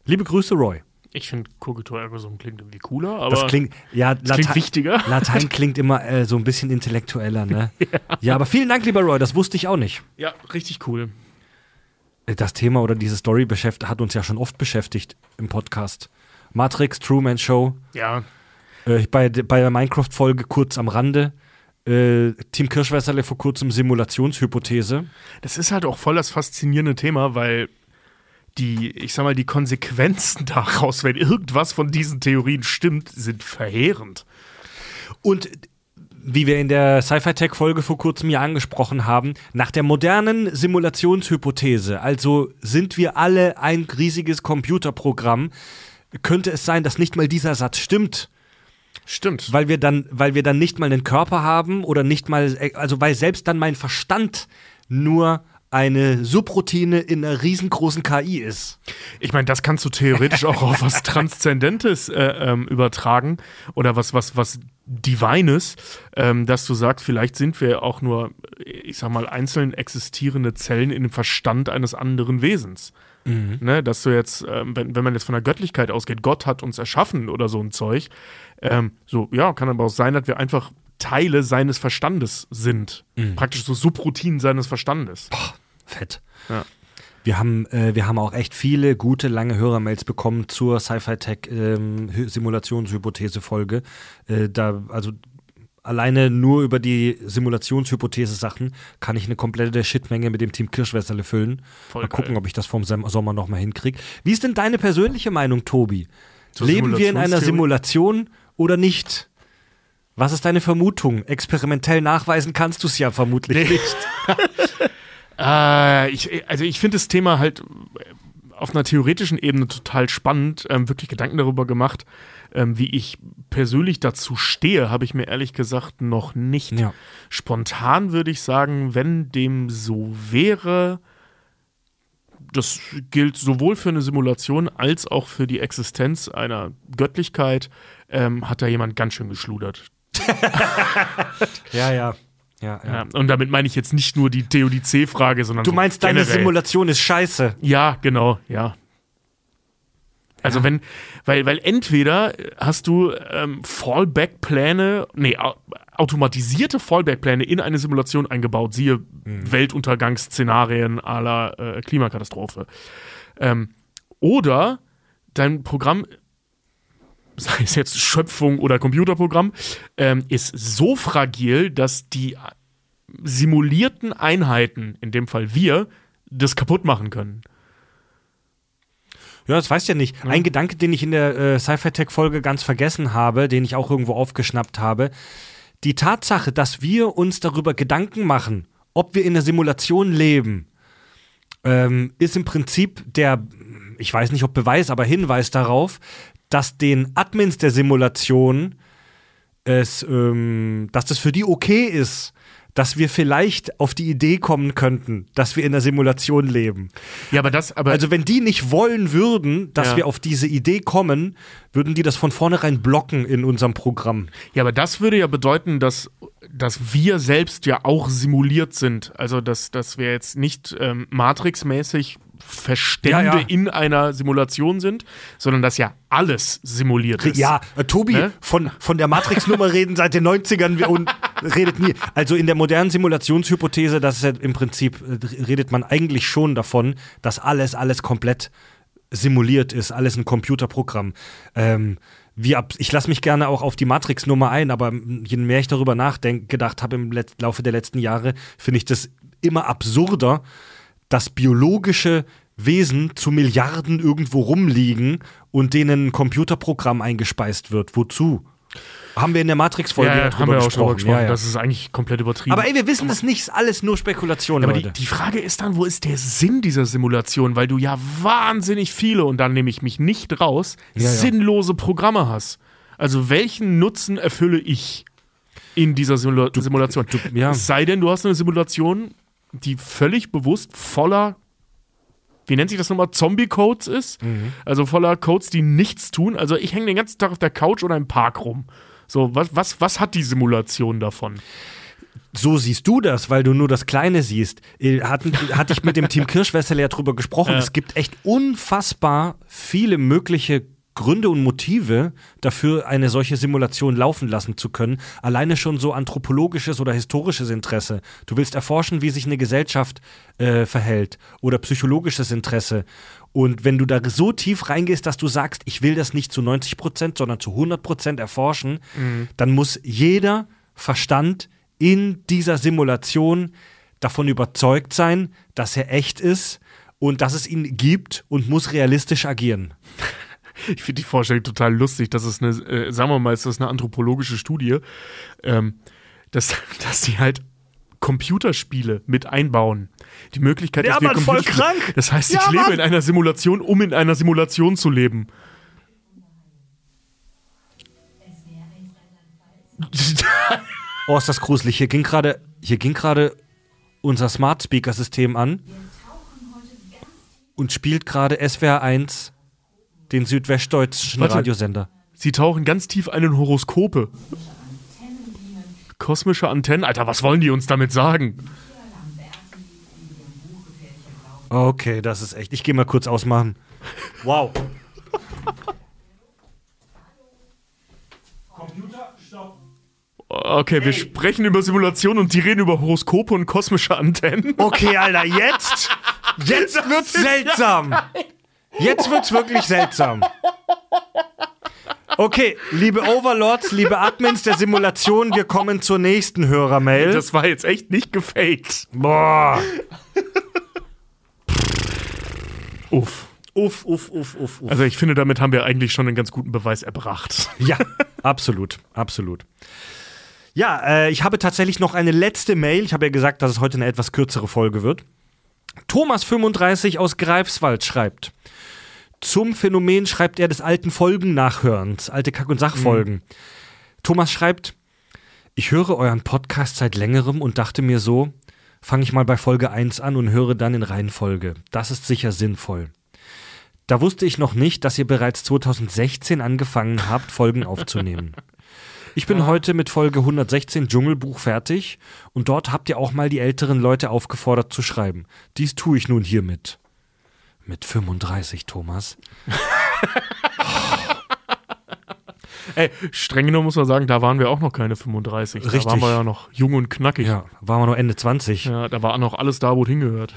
Liebe Grüße, Roy. Ich finde Cogito ergo sum klingt irgendwie cooler, aber das klingt, ja, das klingt wichtiger. Latein klingt immer äh, so ein bisschen intellektueller, ne? ja. ja, aber vielen Dank, lieber Roy, das wusste ich auch nicht. Ja, richtig cool. Das Thema oder diese Story beschäftigt, hat uns ja schon oft beschäftigt im Podcast. Matrix, Truman Show. Ja. Äh, bei, bei der Minecraft-Folge kurz am Rande. Äh, Team Kirschwässerle vor kurzem Simulationshypothese. Das ist halt auch voll das faszinierende Thema, weil die, ich sag mal, die Konsequenzen daraus, wenn irgendwas von diesen Theorien stimmt, sind verheerend. Und wie wir in der Sci-Fi-Tech-Folge vor kurzem ja angesprochen haben, nach der modernen Simulationshypothese, also sind wir alle ein riesiges Computerprogramm, könnte es sein, dass nicht mal dieser Satz stimmt. Stimmt. Weil wir dann, weil wir dann nicht mal einen Körper haben oder nicht mal, also weil selbst dann mein Verstand nur eine Subroutine in einer riesengroßen K I ist. Ich meine, das kannst du theoretisch auch auf was Transzendentes äh, ähm, übertragen oder was, was, was Divines, ähm, dass du sagst, vielleicht sind wir auch nur, ich sag mal, einzeln existierende Zellen in dem Verstand eines anderen Wesens. Mhm. Ne, dass du jetzt, ähm, wenn, wenn man jetzt von der Göttlichkeit ausgeht, Gott hat uns erschaffen oder so ein Zeug, ähm, so, ja, kann aber auch sein, dass wir einfach Teile seines Verstandes sind. Mhm. Praktisch so Subroutinen seines Verstandes. Boah, fett. Ja. Wir haben, äh, wir haben auch echt viele gute, lange Hörermails bekommen zur Sci-Fi-Tech-Simulationshypothese-Folge. Ähm, äh, da, also alleine nur über die Simulationshypothese-Sachen kann ich eine komplette Shitmenge mit dem Team Kirschwässerle füllen. Voll mal gucken, geil. ob ich das vom Sommer noch mal hinkriege. Wie ist denn deine persönliche Meinung, Tobi? Zur Leben wir in einer Simulationstheorie? Simulation oder nicht? Was ist deine Vermutung? Experimentell nachweisen kannst du es ja vermutlich Nee. nicht. äh, ich, also ich finde das Thema halt auf einer theoretischen Ebene total spannend, ähm, wirklich Gedanken darüber gemacht, ähm, wie ich persönlich dazu stehe, habe ich mir ehrlich gesagt noch nicht. Ja. Spontan würde ich sagen, wenn dem so wäre, das gilt sowohl für eine Simulation als auch für die Existenz einer Göttlichkeit, ähm, hat da jemand ganz schön geschludert. Ja, ja. Ja, ja. Ja, und damit meine ich jetzt nicht nur die Theodizee-Frage, sondern Du so meinst, deine generell. Simulation ist scheiße. Ja, genau, ja. Also Ja. wenn, weil, weil entweder hast du ähm, Fallback-Pläne, nee, au- automatisierte Fallback-Pläne in eine Simulation eingebaut, siehe Mhm. Weltuntergangsszenarien à la äh, Klimakatastrophe. Ähm, oder dein Programm, sei es jetzt Schöpfung oder Computerprogramm, ähm, ist so fragil, dass die simulierten Einheiten, in dem Fall wir, das kaputt machen können. Ja, das weißt du ja nicht. Ein Gedanke, den ich in der äh, Sci-Fi-Tech-Folge ganz vergessen habe, den ich auch irgendwo aufgeschnappt habe. Die Tatsache, dass wir uns darüber Gedanken machen, ob wir in der Simulation leben, ähm, ist im Prinzip der, ich weiß nicht ob Beweis, aber Hinweis darauf, dass den Admins der Simulation es, ähm, dass das für die okay ist, dass wir vielleicht auf die Idee kommen könnten, dass wir in der Simulation leben. Ja, aber das, aber Also wenn die nicht wollen würden, dass Ja. wir auf diese Idee kommen, würden die das von vornherein blocken in unserem Programm. Ja, aber das würde ja bedeuten, dass, dass wir selbst ja auch simuliert sind. Also, dass, dass wir jetzt nicht ähm, Matrix-mäßig Verstände Ja, ja. in einer Simulation sind, sondern dass ja alles simuliert ist. Ja, äh, Tobi, Ne? von, von der Matrix-Nummer reden seit den neunzigern wir- und redet nie. Also in der modernen Simulationshypothese, das ist ja im Prinzip, äh, redet man eigentlich schon davon, dass alles, alles komplett simuliert ist, alles ein Computerprogramm. Ähm, wie ab, ich lasse mich gerne auch auf die Matrix-Nummer ein, aber je mehr ich darüber nachdenke, gedacht habe im Let- Laufe der letzten Jahre, finde ich das immer absurder, dass biologische Wesen zu Milliarden irgendwo rumliegen und denen ein Computerprogramm eingespeist wird. Wozu? Haben wir in der Matrix-Folge ja, ja, ja, drüber haben wir auch gesprochen. schon drüber gesprochen. Ja, ja. Das ist eigentlich komplett übertrieben. Aber ey, wir wissen es nicht, ist alles nur Spekulation, Ja, aber die, Leute. die Frage ist dann, wo ist der Sinn dieser Simulation? Weil du ja wahnsinnig viele, und da nehme ich mich nicht raus, Ja, ja. sinnlose Programme hast. Also welchen Nutzen erfülle ich in dieser Simula Simulation? du- ja. Es sei denn, du hast eine Simulation, die völlig bewusst voller, wie nennt sich das nochmal, Zombie-Codes ist. Mhm. Also voller Codes, die nichts tun. Also ich hänge den ganzen Tag auf der Couch oder im Park rum. So, was, was, was hat die Simulation davon? so siehst du das, weil du nur das Kleine siehst. Hatten, hatte ich mit dem Team Kirschwässerle ja drüber gesprochen. Ja. Es gibt echt unfassbar viele mögliche Gründe und Motive dafür, eine solche Simulation laufen lassen zu können. Alleine schon so anthropologisches oder historisches Interesse. Du willst erforschen, wie sich eine Gesellschaft äh, verhält oder psychologisches Interesse. Und wenn du da so tief reingehst, dass du sagst, ich will das nicht zu neunzig Prozent, sondern zu hundert Prozent erforschen, mhm. dann muss jeder Verstand in dieser Simulation davon überzeugt sein, dass er echt ist und dass es ihn gibt und muss realistisch agieren. Ich finde die Vorstellung total lustig, dass es eine, äh, sagen wir mal, ist das eine anthropologische Studie, ähm, dass, dass die halt Computerspiele mit einbauen. Die Möglichkeit, ja, dass wir Mann, voll krank. Das heißt, ja, ich lebe Mann. in einer Simulation, um in einer Simulation zu leben. Oh, ist das gruselig. Hier ging gerade, hier ging gerade unser Smart Speaker System an und spielt gerade S W R eins, den südwestdeutschen Warte. Radiosender. Sie tauchen ganz tief ein in Horoskope. Kosmische Antennen. Alter, was wollen die uns damit sagen? Okay, das ist echt. Ich gehe mal kurz ausmachen. Wow. Computer, stopp. Okay, hey. Wir sprechen über Simulation und die reden über Horoskope und kosmische Antennen. Okay, Alter, jetzt, jetzt wird's seltsam. Jetzt wird's wirklich seltsam. Okay, liebe Overlords, liebe Admins der Simulation, wir kommen zur nächsten Hörermail. Das war jetzt echt nicht gefaked. Boah. Uff. Uff, uff, uff, uff, uff. Also ich finde, damit haben wir eigentlich schon einen ganz guten Beweis erbracht. Ja, absolut, absolut. Ja, äh, ich habe tatsächlich noch eine letzte Mail. Ich habe ja gesagt, dass es heute eine etwas kürzere Folge wird. Thomas fünfunddreißig aus Greifswald schreibt. Zum Phänomen schreibt er des alten Folgen-Nachhörens, alte Kack- und Sachfolgen. Mhm. Thomas schreibt, ich höre euren Podcast seit längerem und dachte mir so, fange ich mal bei Folge eins an und höre dann in Reihenfolge. Das ist sicher sinnvoll. Da wusste ich noch nicht, dass ihr bereits zweitausendsechzehn angefangen habt, Folgen aufzunehmen. Ich bin ja. heute mit Folge hundertsechzehn Dschungelbuch fertig und dort habt ihr auch mal die älteren Leute aufgefordert zu schreiben. Dies tue ich nun hiermit. Mit fünfunddreißig, Thomas. Ey, streng genommen muss man sagen, da waren wir auch noch keine fünfunddreißig. Richtig. Da waren wir ja noch jung und knackig. Ja, waren wir noch Ende zwanzig. Ja, da war noch alles da, wo es hingehört.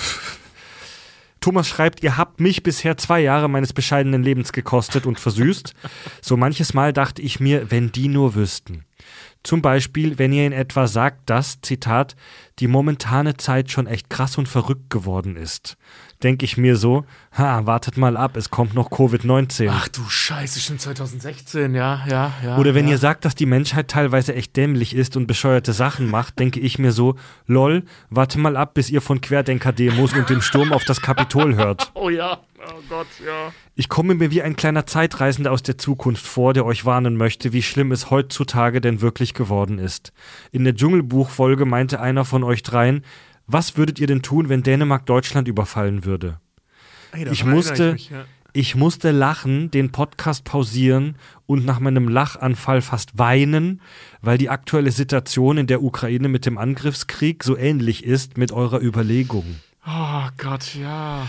Thomas schreibt, ihr habt mich bisher zwei Jahre meines bescheidenen Lebens gekostet und versüßt. So manches Mal dachte ich mir, wenn die nur wüssten. Zum Beispiel, wenn ihr in etwa sagt, dass, Zitat, die momentane Zeit schon echt krass und verrückt geworden ist. Denke ich mir so, ha, wartet mal ab, es kommt noch Covid neunzehn. Ach du Scheiße, schon zweitausendsechzehn, ja, ja, ja. Oder wenn ja. ihr sagt, dass die Menschheit teilweise echt dämlich ist und bescheuerte Sachen macht, denke ich mir so, lol, warte mal ab, bis ihr von Querdenker-Demos und dem Sturm auf das Kapitol hört. Oh ja, oh Gott, ja. Ich komme mir wie ein kleiner Zeitreisender aus der Zukunft vor, der euch warnen möchte, wie schlimm es heutzutage denn wirklich geworden ist. In der Dschungelbuch-Folge meinte einer von euch dreien, was würdet ihr denn tun, wenn Dänemark Deutschland überfallen würde? Ey, ich musste, ich, mich, ja. ich musste lachen, den Podcast pausieren und nach meinem Lachanfall fast weinen, weil die aktuelle Situation in der Ukraine mit dem Angriffskrieg so ähnlich ist mit eurer Überlegung. Oh Gott, ja.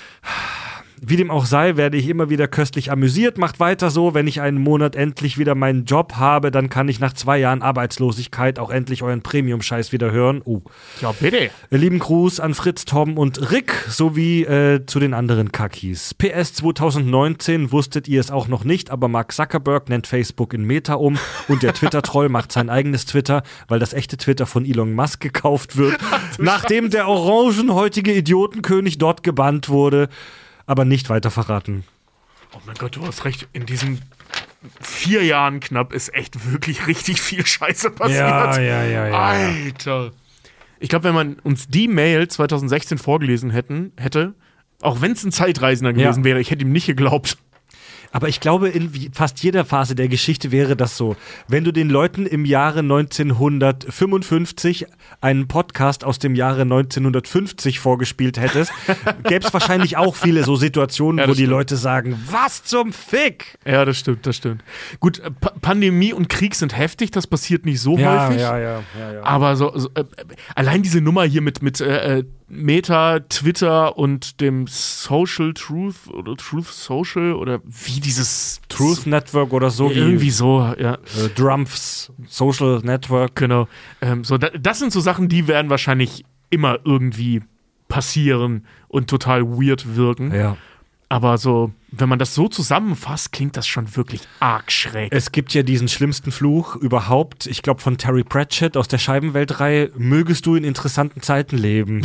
Wie dem auch sei, werde ich immer wieder köstlich amüsiert. Macht weiter so, wenn ich einen Monat endlich wieder meinen Job habe, dann kann ich nach zwei Jahren Arbeitslosigkeit auch endlich euren Premium-Scheiß wieder hören. Uh. Ja, bitte. Lieben Gruß an Fritz, Tom und Rick sowie äh, zu den anderen Kakis. P S zweitausendneunzehn wusstet ihr es auch noch nicht, aber Mark Zuckerberg nennt Facebook in Meta um und der Twitter-Troll macht sein eigenes Twitter, weil das echte Twitter von Elon Musk gekauft wird, nachdem der orangenhäutige Idiotenkönig dort gebannt wurde. Aber nicht weiter verraten. Oh mein Gott, du hast recht. In diesen vier Jahren knapp ist echt wirklich richtig viel Scheiße passiert. Ja, ja, ja, ja. Alter. Ich glaube, wenn man uns die Mail zweitausendsechzehn vorgelesen hätten, hätte, auch wenn es ein Zeitreisender gewesen ja. wäre, ich hätte ihm nicht geglaubt. Aber ich glaube, in wie- fast jeder Phase der Geschichte wäre das so. Wenn du den Leuten im Jahre neunzehnhundertfünfundfünfzig einen Podcast aus dem Jahre neunzehnhundertfünfzig vorgespielt hättest, gäbe es wahrscheinlich auch viele so Situationen, Ja, wo das die stimmt. Leute sagen, was zum Fick? Ja, das stimmt, das stimmt. Gut, äh, Pa- Pandemie und Krieg sind heftig, das passiert nicht so häufig. ja, ja, ja. Aber so, so äh, allein diese Nummer hier mit, mit äh, äh, Meta, Twitter und dem Social Truth oder Truth Social oder wie dieses Truth Network oder so, Ja, wie irgendwie so, ja, äh, Drumps Social Network. genau. Ähm, so, da, das sind so Sachen, die werden wahrscheinlich immer irgendwie passieren und total weird wirken. Ja. Aber so, wenn man das so zusammenfasst, klingt das schon wirklich arg schräg. Es gibt ja diesen schlimmsten Fluch überhaupt, ich glaube von Terry Pratchett aus der Scheibenweltreihe, mögest du in interessanten Zeiten leben.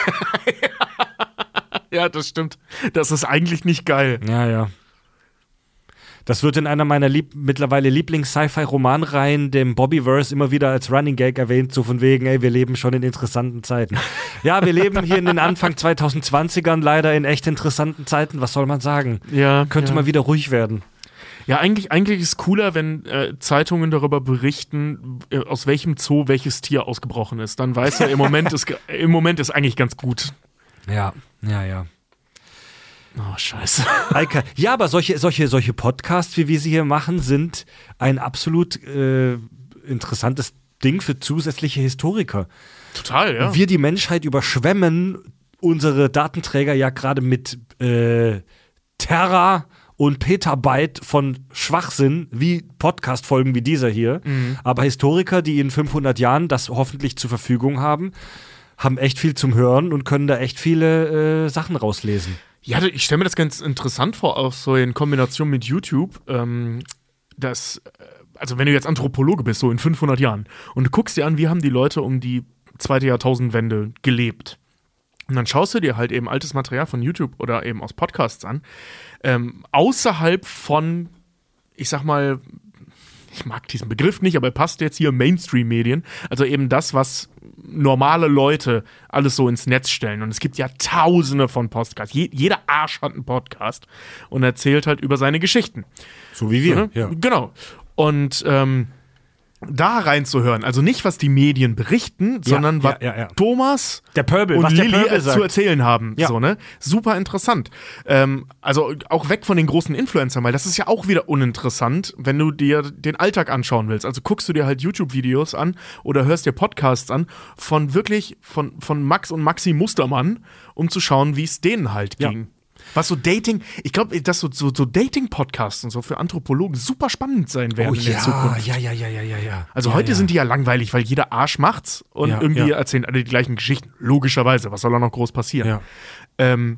Ja, das stimmt. Das ist eigentlich nicht geil. Ja, ja. Das wird in einer meiner lieb mittlerweile Lieblings-Sci-Fi-Romanreihen, dem Bobbyverse, immer wieder als Running Gag erwähnt, so von wegen, ey, wir leben schon in interessanten Zeiten. Ja, wir leben hier in den Anfang zwanzig zwanzigern leider in echt interessanten Zeiten, was soll man sagen? Ja, Könnte ja. mal wieder ruhig werden. Ja, eigentlich, eigentlich ist es cooler, wenn äh, Zeitungen darüber berichten, äh, aus welchem Zoo welches Tier ausgebrochen ist. Dann weiß er, im Moment ist, ge- im Moment ist eigentlich ganz gut. Ja, ja, ja. Oh, scheiße. Eike, ja, aber solche, solche, solche Podcasts, wie wir sie hier machen, sind ein absolut äh, interessantes Ding für zusätzliche Historiker. Total, ja. Wir die Menschheit überschwemmen unsere Datenträger ja gerade mit äh, Terra und Petabyte von Schwachsinn, wie Podcast-Folgen wie dieser hier. Mhm. Aber Historiker, die in fünfhundert Jahren das hoffentlich zur Verfügung haben, haben echt viel zum Hören und können da echt viele äh, Sachen rauslesen. Ja, ich stelle mir das ganz interessant vor, auch so in Kombination mit YouTube, ähm, dass, äh, also wenn du jetzt Anthropologe bist, so in fünfhundert Jahren, und du guckst dir an, wie haben die Leute um die zweite Jahrtausendwende gelebt. Und dann schaust du dir halt eben altes Material von YouTube oder eben aus Podcasts an, ähm, außerhalb von, ich sag mal, ich mag diesen Begriff nicht, aber er passt jetzt hier, Mainstream-Medien, also eben das, was normale Leute alles so ins Netz stellen. Und es gibt ja tausende von Podcasts. Je, jeder Arsch hat einen Podcast und erzählt halt über seine Geschichten. So wie wir, Ne? ja. Genau. Und ähm, da reinzuhören, also nicht, was die Medien berichten, sondern ja, was ja, ja. Äh, Thomas Der Pöbel, und was der Lilly Pöbel äh, sagt. zu erzählen haben. Ja. So, ne? Super interessant. Ähm, also auch weg von den großen Influencern, weil das ist ja auch wieder uninteressant, wenn du dir den Alltag anschauen willst. Also guckst du dir halt YouTube-Videos an oder hörst dir Podcasts an von wirklich, von, von Max und Maxi Mustermann, um zu schauen, wie es denen halt Ja. ging. Was so Dating, ich glaube, dass so, so, so Dating-Podcasts und so für Anthropologen super spannend sein werden Oh in der ja, Zukunft. ja, ja, ja, ja, ja, ja. Also ja, heute ja. sind die ja langweilig, weil jeder Arsch macht's und Ja, irgendwie ja. erzählen alle die gleichen Geschichten. Logischerweise, was soll da noch groß passieren? Ja. Ähm,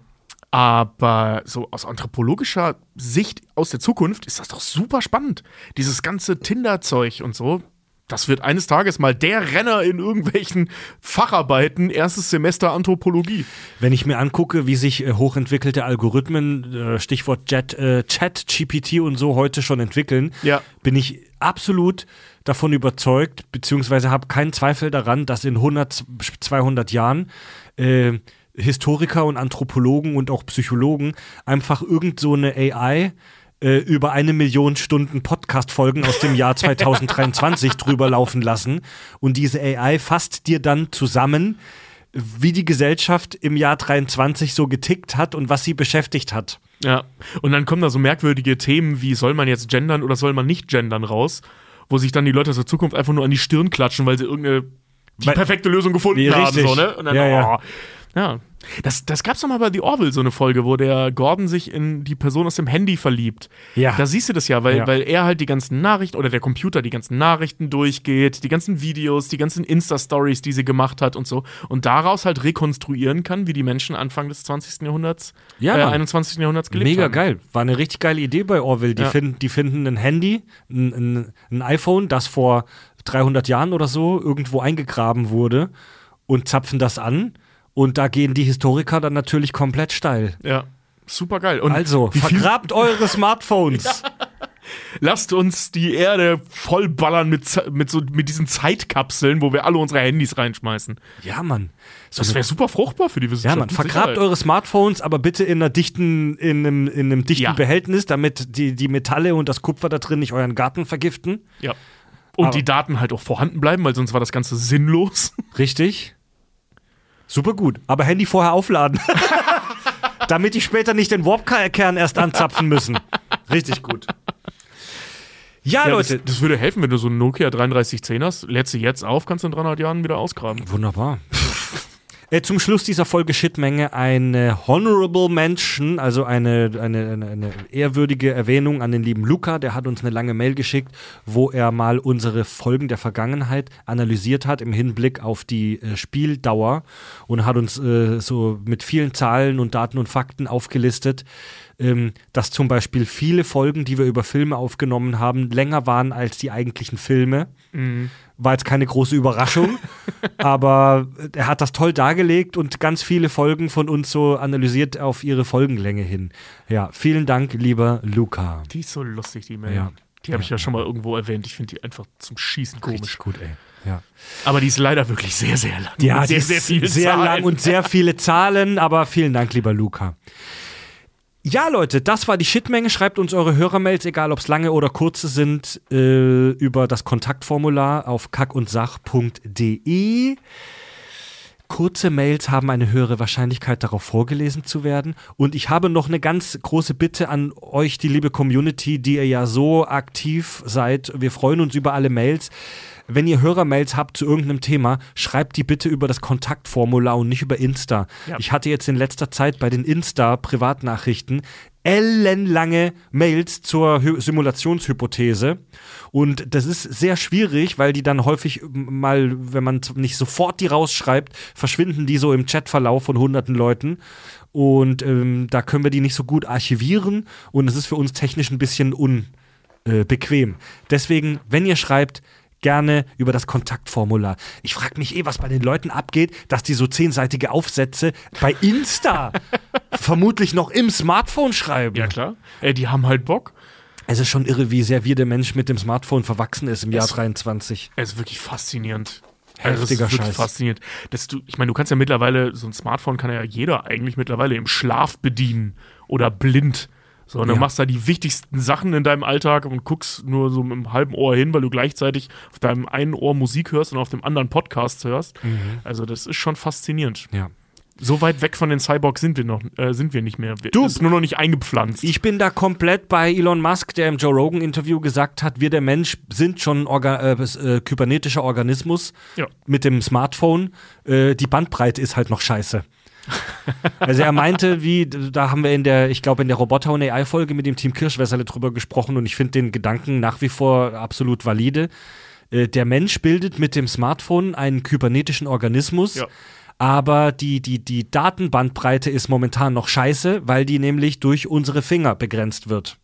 aber so aus anthropologischer Sicht aus der Zukunft ist das doch super spannend. Dieses ganze Tinder-Zeug und so, das wird eines Tages mal der Renner in irgendwelchen Facharbeiten, erstes Semester Anthropologie. Wenn ich mir angucke, wie sich äh, hochentwickelte Algorithmen, äh, Stichwort Jet, äh, Chat, G P T und so heute schon entwickeln, Ja. bin ich absolut davon überzeugt, beziehungsweise habe keinen Zweifel daran, dass in hundert, zweihundert Jahren äh, Historiker und Anthropologen und auch Psychologen einfach irgend so eine A I äh, über eine Million Stunden Podcast-Folgen aus dem Jahr zwanzig dreiundzwanzig drüber laufen lassen und diese A I fasst dir dann zusammen, wie die Gesellschaft im Jahr dreiundzwanzig so getickt hat und was sie beschäftigt hat. Ja. Und dann kommen da so merkwürdige Themen wie, soll man jetzt gendern oder soll man nicht gendern raus, wo sich dann die Leute aus der Zukunft einfach nur an die Stirn klatschen, weil sie irgendeine die Weil- perfekte Lösung gefunden Nee, haben. richtig. So, ne? Und dann, Ja, ja. oh. Ja. Das, das gab's doch mal bei The Orville, so eine Folge, wo der Gordon sich in die Person aus dem Handy verliebt. Ja. Da siehst du das ja, weil, Ja. weil er halt die ganzen Nachrichten oder der Computer die ganzen Nachrichten durchgeht, die ganzen Videos, die ganzen Insta-Stories, die sie gemacht hat und so. Und daraus halt rekonstruieren kann, wie die Menschen Anfang des zwanzigsten Jahrhunderts, Ja, äh, Mann. einundzwanzigsten Jahrhunderts gelebt Mega haben. geil. War eine richtig geile Idee bei Orwell. Die, Ja. finden, die finden ein Handy, ein, ein, ein iPhone, das vor dreihundert Jahren oder so irgendwo eingegraben wurde und zapfen das an. Und da gehen die Historiker dann natürlich komplett steil. Ja, super geil. Und Also, wie viel, vergrabt eure Smartphones. Lasst uns die Erde vollballern mit, mit, so, mit diesen Zeitkapseln, wo wir alle unsere Handys reinschmeißen. Ja, Mann. So das wäre super fruchtbar für die Wissenschaft. Ja, Mann. Vergrabt eure Smartphones, aber bitte in einer dichten, in einem, in einem dichten ja. Behältnis, damit die, die Metalle und das Kupfer da drin nicht euren Garten vergiften. Ja. Und aber die Daten halt auch vorhanden bleiben, weil sonst war das Ganze sinnlos. Richtig. Super gut. Aber Handy vorher aufladen. Damit die später nicht den Warp-Kern erst anzapfen müssen. Richtig gut. Ja, ja, Leute. Das, das würde helfen, wenn du so einen Nokia dreiunddreißig zehn hast. Lädst du jetzt auf, kannst du in dreihundert Jahren wieder ausgraben. Wunderbar. äh, zum Schluss dieser Folge Shitmenge eine Honorable Mention, also eine, eine, eine, eine ehrwürdige Erwähnung an den lieben Luca. Der hat uns eine lange Mail geschickt, wo er mal unsere Folgen der Vergangenheit analysiert hat im Hinblick auf die äh, Spieldauer und hat uns äh, so mit vielen Zahlen und Daten und Fakten aufgelistet, dass zum Beispiel viele Folgen, die wir über Filme aufgenommen haben, länger waren als die eigentlichen Filme. Mhm. War jetzt keine große Überraschung, aber er hat das toll dargelegt und ganz viele Folgen von uns so analysiert auf ihre Folgenlänge hin. Ja, vielen Dank, lieber Luca. Die ist so lustig, die Mail. Ja. Die habe ja. ich ja schon mal irgendwo erwähnt. Ich finde die einfach zum Schießen komisch. Richtig gut, ey. Ja. Aber die ist leider wirklich sehr, sehr lang. Ja, sehr, die ist sehr, viele sehr Zahlen. lang und sehr viele Zahlen, aber vielen Dank, lieber Luca. Ja, Leute, das war die Shitmenge. Schreibt uns eure Hörermails, egal ob es lange oder kurze sind, äh, über das Kontaktformular auf kackundsach punkt de. Kurze Mails haben eine höhere Wahrscheinlichkeit, darauf vorgelesen zu werden. Und ich habe noch eine ganz große Bitte an euch, die liebe Community, die ihr ja so aktiv seid. Wir freuen uns über alle Mails. Wenn ihr Hörermails habt zu irgendeinem Thema, schreibt die bitte über das Kontaktformular und nicht über Insta. Ja. Ich hatte jetzt in letzter Zeit bei den Insta-Privatnachrichten ellenlange Mails zur Hy- Simulationshypothese. Und das ist sehr schwierig, weil die dann häufig mal, wenn man nicht sofort die rausschreibt, verschwinden die so im Chatverlauf von hunderten Leuten. Und ähm, da können wir die nicht so gut archivieren. Und es ist für uns technisch ein bisschen unbequem. Äh, Deswegen, wenn ihr schreibt, gerne über das Kontaktformular. Ich frage mich eh, was bei den Leuten abgeht, dass die so zehnseitige Aufsätze bei Insta vermutlich noch im Smartphone schreiben. Ja, klar. Ey, die haben halt Bock. Es ist schon irre, wie sehr wir der Mensch mit dem Smartphone verwachsen ist im es, Jahr dreiundzwanzig. Es ist wirklich faszinierend. Heftiger also, es ist wirklich Scheiß. Faszinierend. Dass du, ich meine, du kannst ja mittlerweile, so ein Smartphone kann ja jeder eigentlich mittlerweile im Schlaf bedienen oder blind. So, und dann Ja. machst du da die wichtigsten Sachen in deinem Alltag und guckst nur so mit einem halben Ohr hin, weil du gleichzeitig auf deinem einen Ohr Musik hörst und auf dem anderen Podcasts hörst. Mhm. Also das ist schon faszinierend. Ja. So weit weg von den Cyborgs sind wir noch, äh, sind wir nicht mehr. Wir, Du- das ist nur noch nicht eingepflanzt. Ich bin da komplett bei Elon Musk, der im Joe Rogan-Interview gesagt hat, wir der Mensch sind schon orga- äh, äh, kybernetischer Organismus Ja. mit dem Smartphone. Äh, die Bandbreite ist halt noch scheiße. Also er meinte, wie, da haben wir in der, ich glaube in der Roboter- und A I-Folge mit dem Team Kirschwässerle drüber gesprochen und ich finde den Gedanken nach wie vor absolut valide. Äh, der Mensch bildet mit dem Smartphone einen kybernetischen Organismus, Ja. aber die, die, die Datenbandbreite ist momentan noch scheiße, weil die nämlich durch unsere Finger begrenzt wird.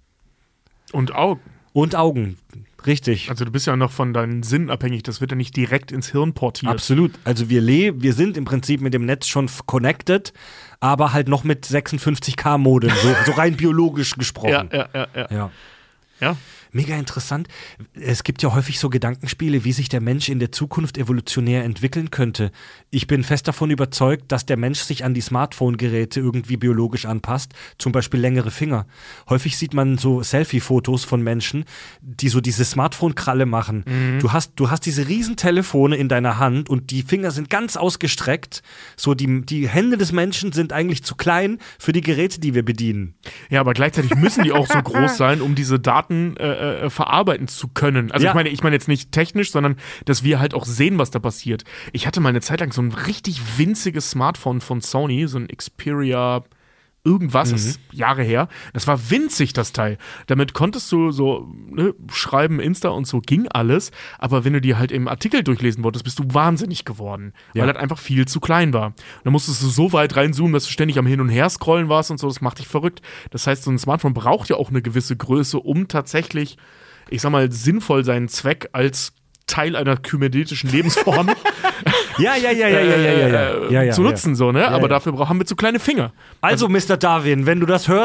Und Augen. Und Augen, richtig. Also du bist ja noch von deinen Sinnen abhängig. Das wird ja nicht direkt ins Hirn portiert. Absolut. Also wir leben, wir sind im Prinzip mit dem Netz schon f- connected, aber halt noch mit sechsundfünfzig K Modem, so, so rein biologisch gesprochen. Ja, ja, ja, ja. Ja. ja. Mega interessant. Es gibt ja häufig so Gedankenspiele, wie sich der Mensch in der Zukunft evolutionär entwickeln könnte. Ich bin fest davon überzeugt, dass der Mensch sich an die Smartphone-Geräte irgendwie biologisch anpasst, zum Beispiel längere Finger. Häufig sieht man so Selfie-Fotos von Menschen, die so diese Smartphone-Kralle machen. Mhm. Du hast, du hast diese riesen Telefone in deiner Hand und die Finger sind ganz ausgestreckt. So die, die Hände des Menschen sind eigentlich zu klein für die Geräte, die wir bedienen. Ja, aber gleichzeitig müssen die auch so groß sein, um diese Daten äh, äh, verarbeiten zu können. Also Ja. ich meine, ich meine jetzt nicht technisch, sondern dass wir halt auch sehen, was da passiert. Ich hatte mal eine Zeit lang so ein richtig winziges Smartphone von Sony, so ein Xperia irgendwas, das ist Jahre her. Das war winzig, das Teil. Damit konntest du so ne, schreiben, Insta und so, ging alles. Aber wenn du dir halt im Artikel durchlesen wolltest, bist du wahnsinnig geworden. Ja. Weil das einfach viel zu klein war. Dann musstest du so weit reinzoomen, dass du ständig am Hin- und Her scrollen warst und so. Das macht dich verrückt. Das heißt, so ein Smartphone braucht ja auch eine gewisse Größe, um tatsächlich, ich sag mal, sinnvoll seinen Zweck als Teil einer kybernetischen Lebensform Ja, ja, ja, ja, ja, ja, ja, ja. ja, ja zu nutzen, ja. so, ne? Ja, Aber ja. dafür brauch- haben wir zu kleine Finger. Also, Mister Darwin, wenn du das hörst,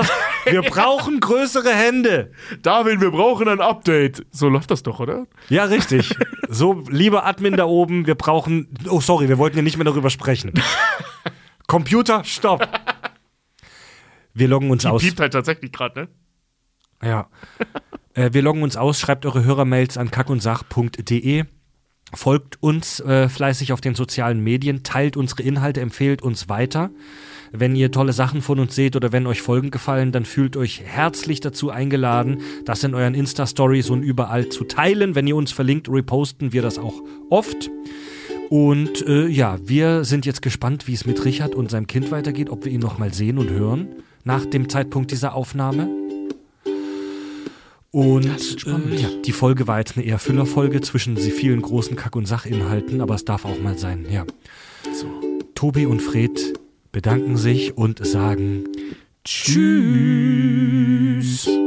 Wir brauchen größere Hände. Darwin, wir brauchen ein Update. So läuft das doch, oder? Ja, richtig. So, lieber Admin da oben, wir brauchen. Oh, sorry, wir wollten ja nicht mehr darüber sprechen. Computer, stopp. Wir loggen uns Die aus. piept halt tatsächlich gerade, ne? Ja. äh, wir loggen uns aus, schreibt eure Hörermails an kackundsach punkt de. Folgt uns äh, fleißig auf den sozialen Medien, teilt unsere Inhalte, empfehlt uns weiter. Wenn ihr tolle Sachen von uns seht oder wenn euch Folgen gefallen, dann fühlt euch herzlich dazu eingeladen, das in euren Insta-Stories und überall zu teilen. Wenn ihr uns verlinkt, reposten wir das auch oft. Und äh, ja, wir sind jetzt gespannt, wie es mit Richard und seinem Kind weitergeht, ob wir ihn noch mal sehen und hören nach dem Zeitpunkt dieser Aufnahme. Und äh, ja, die Folge war jetzt eine eher Füllerfolge zwischen sie vielen großen Kack- und Sachinhalten, aber es darf auch mal sein, ja. So. Tobi und Fred bedanken sich und sagen Tschüss.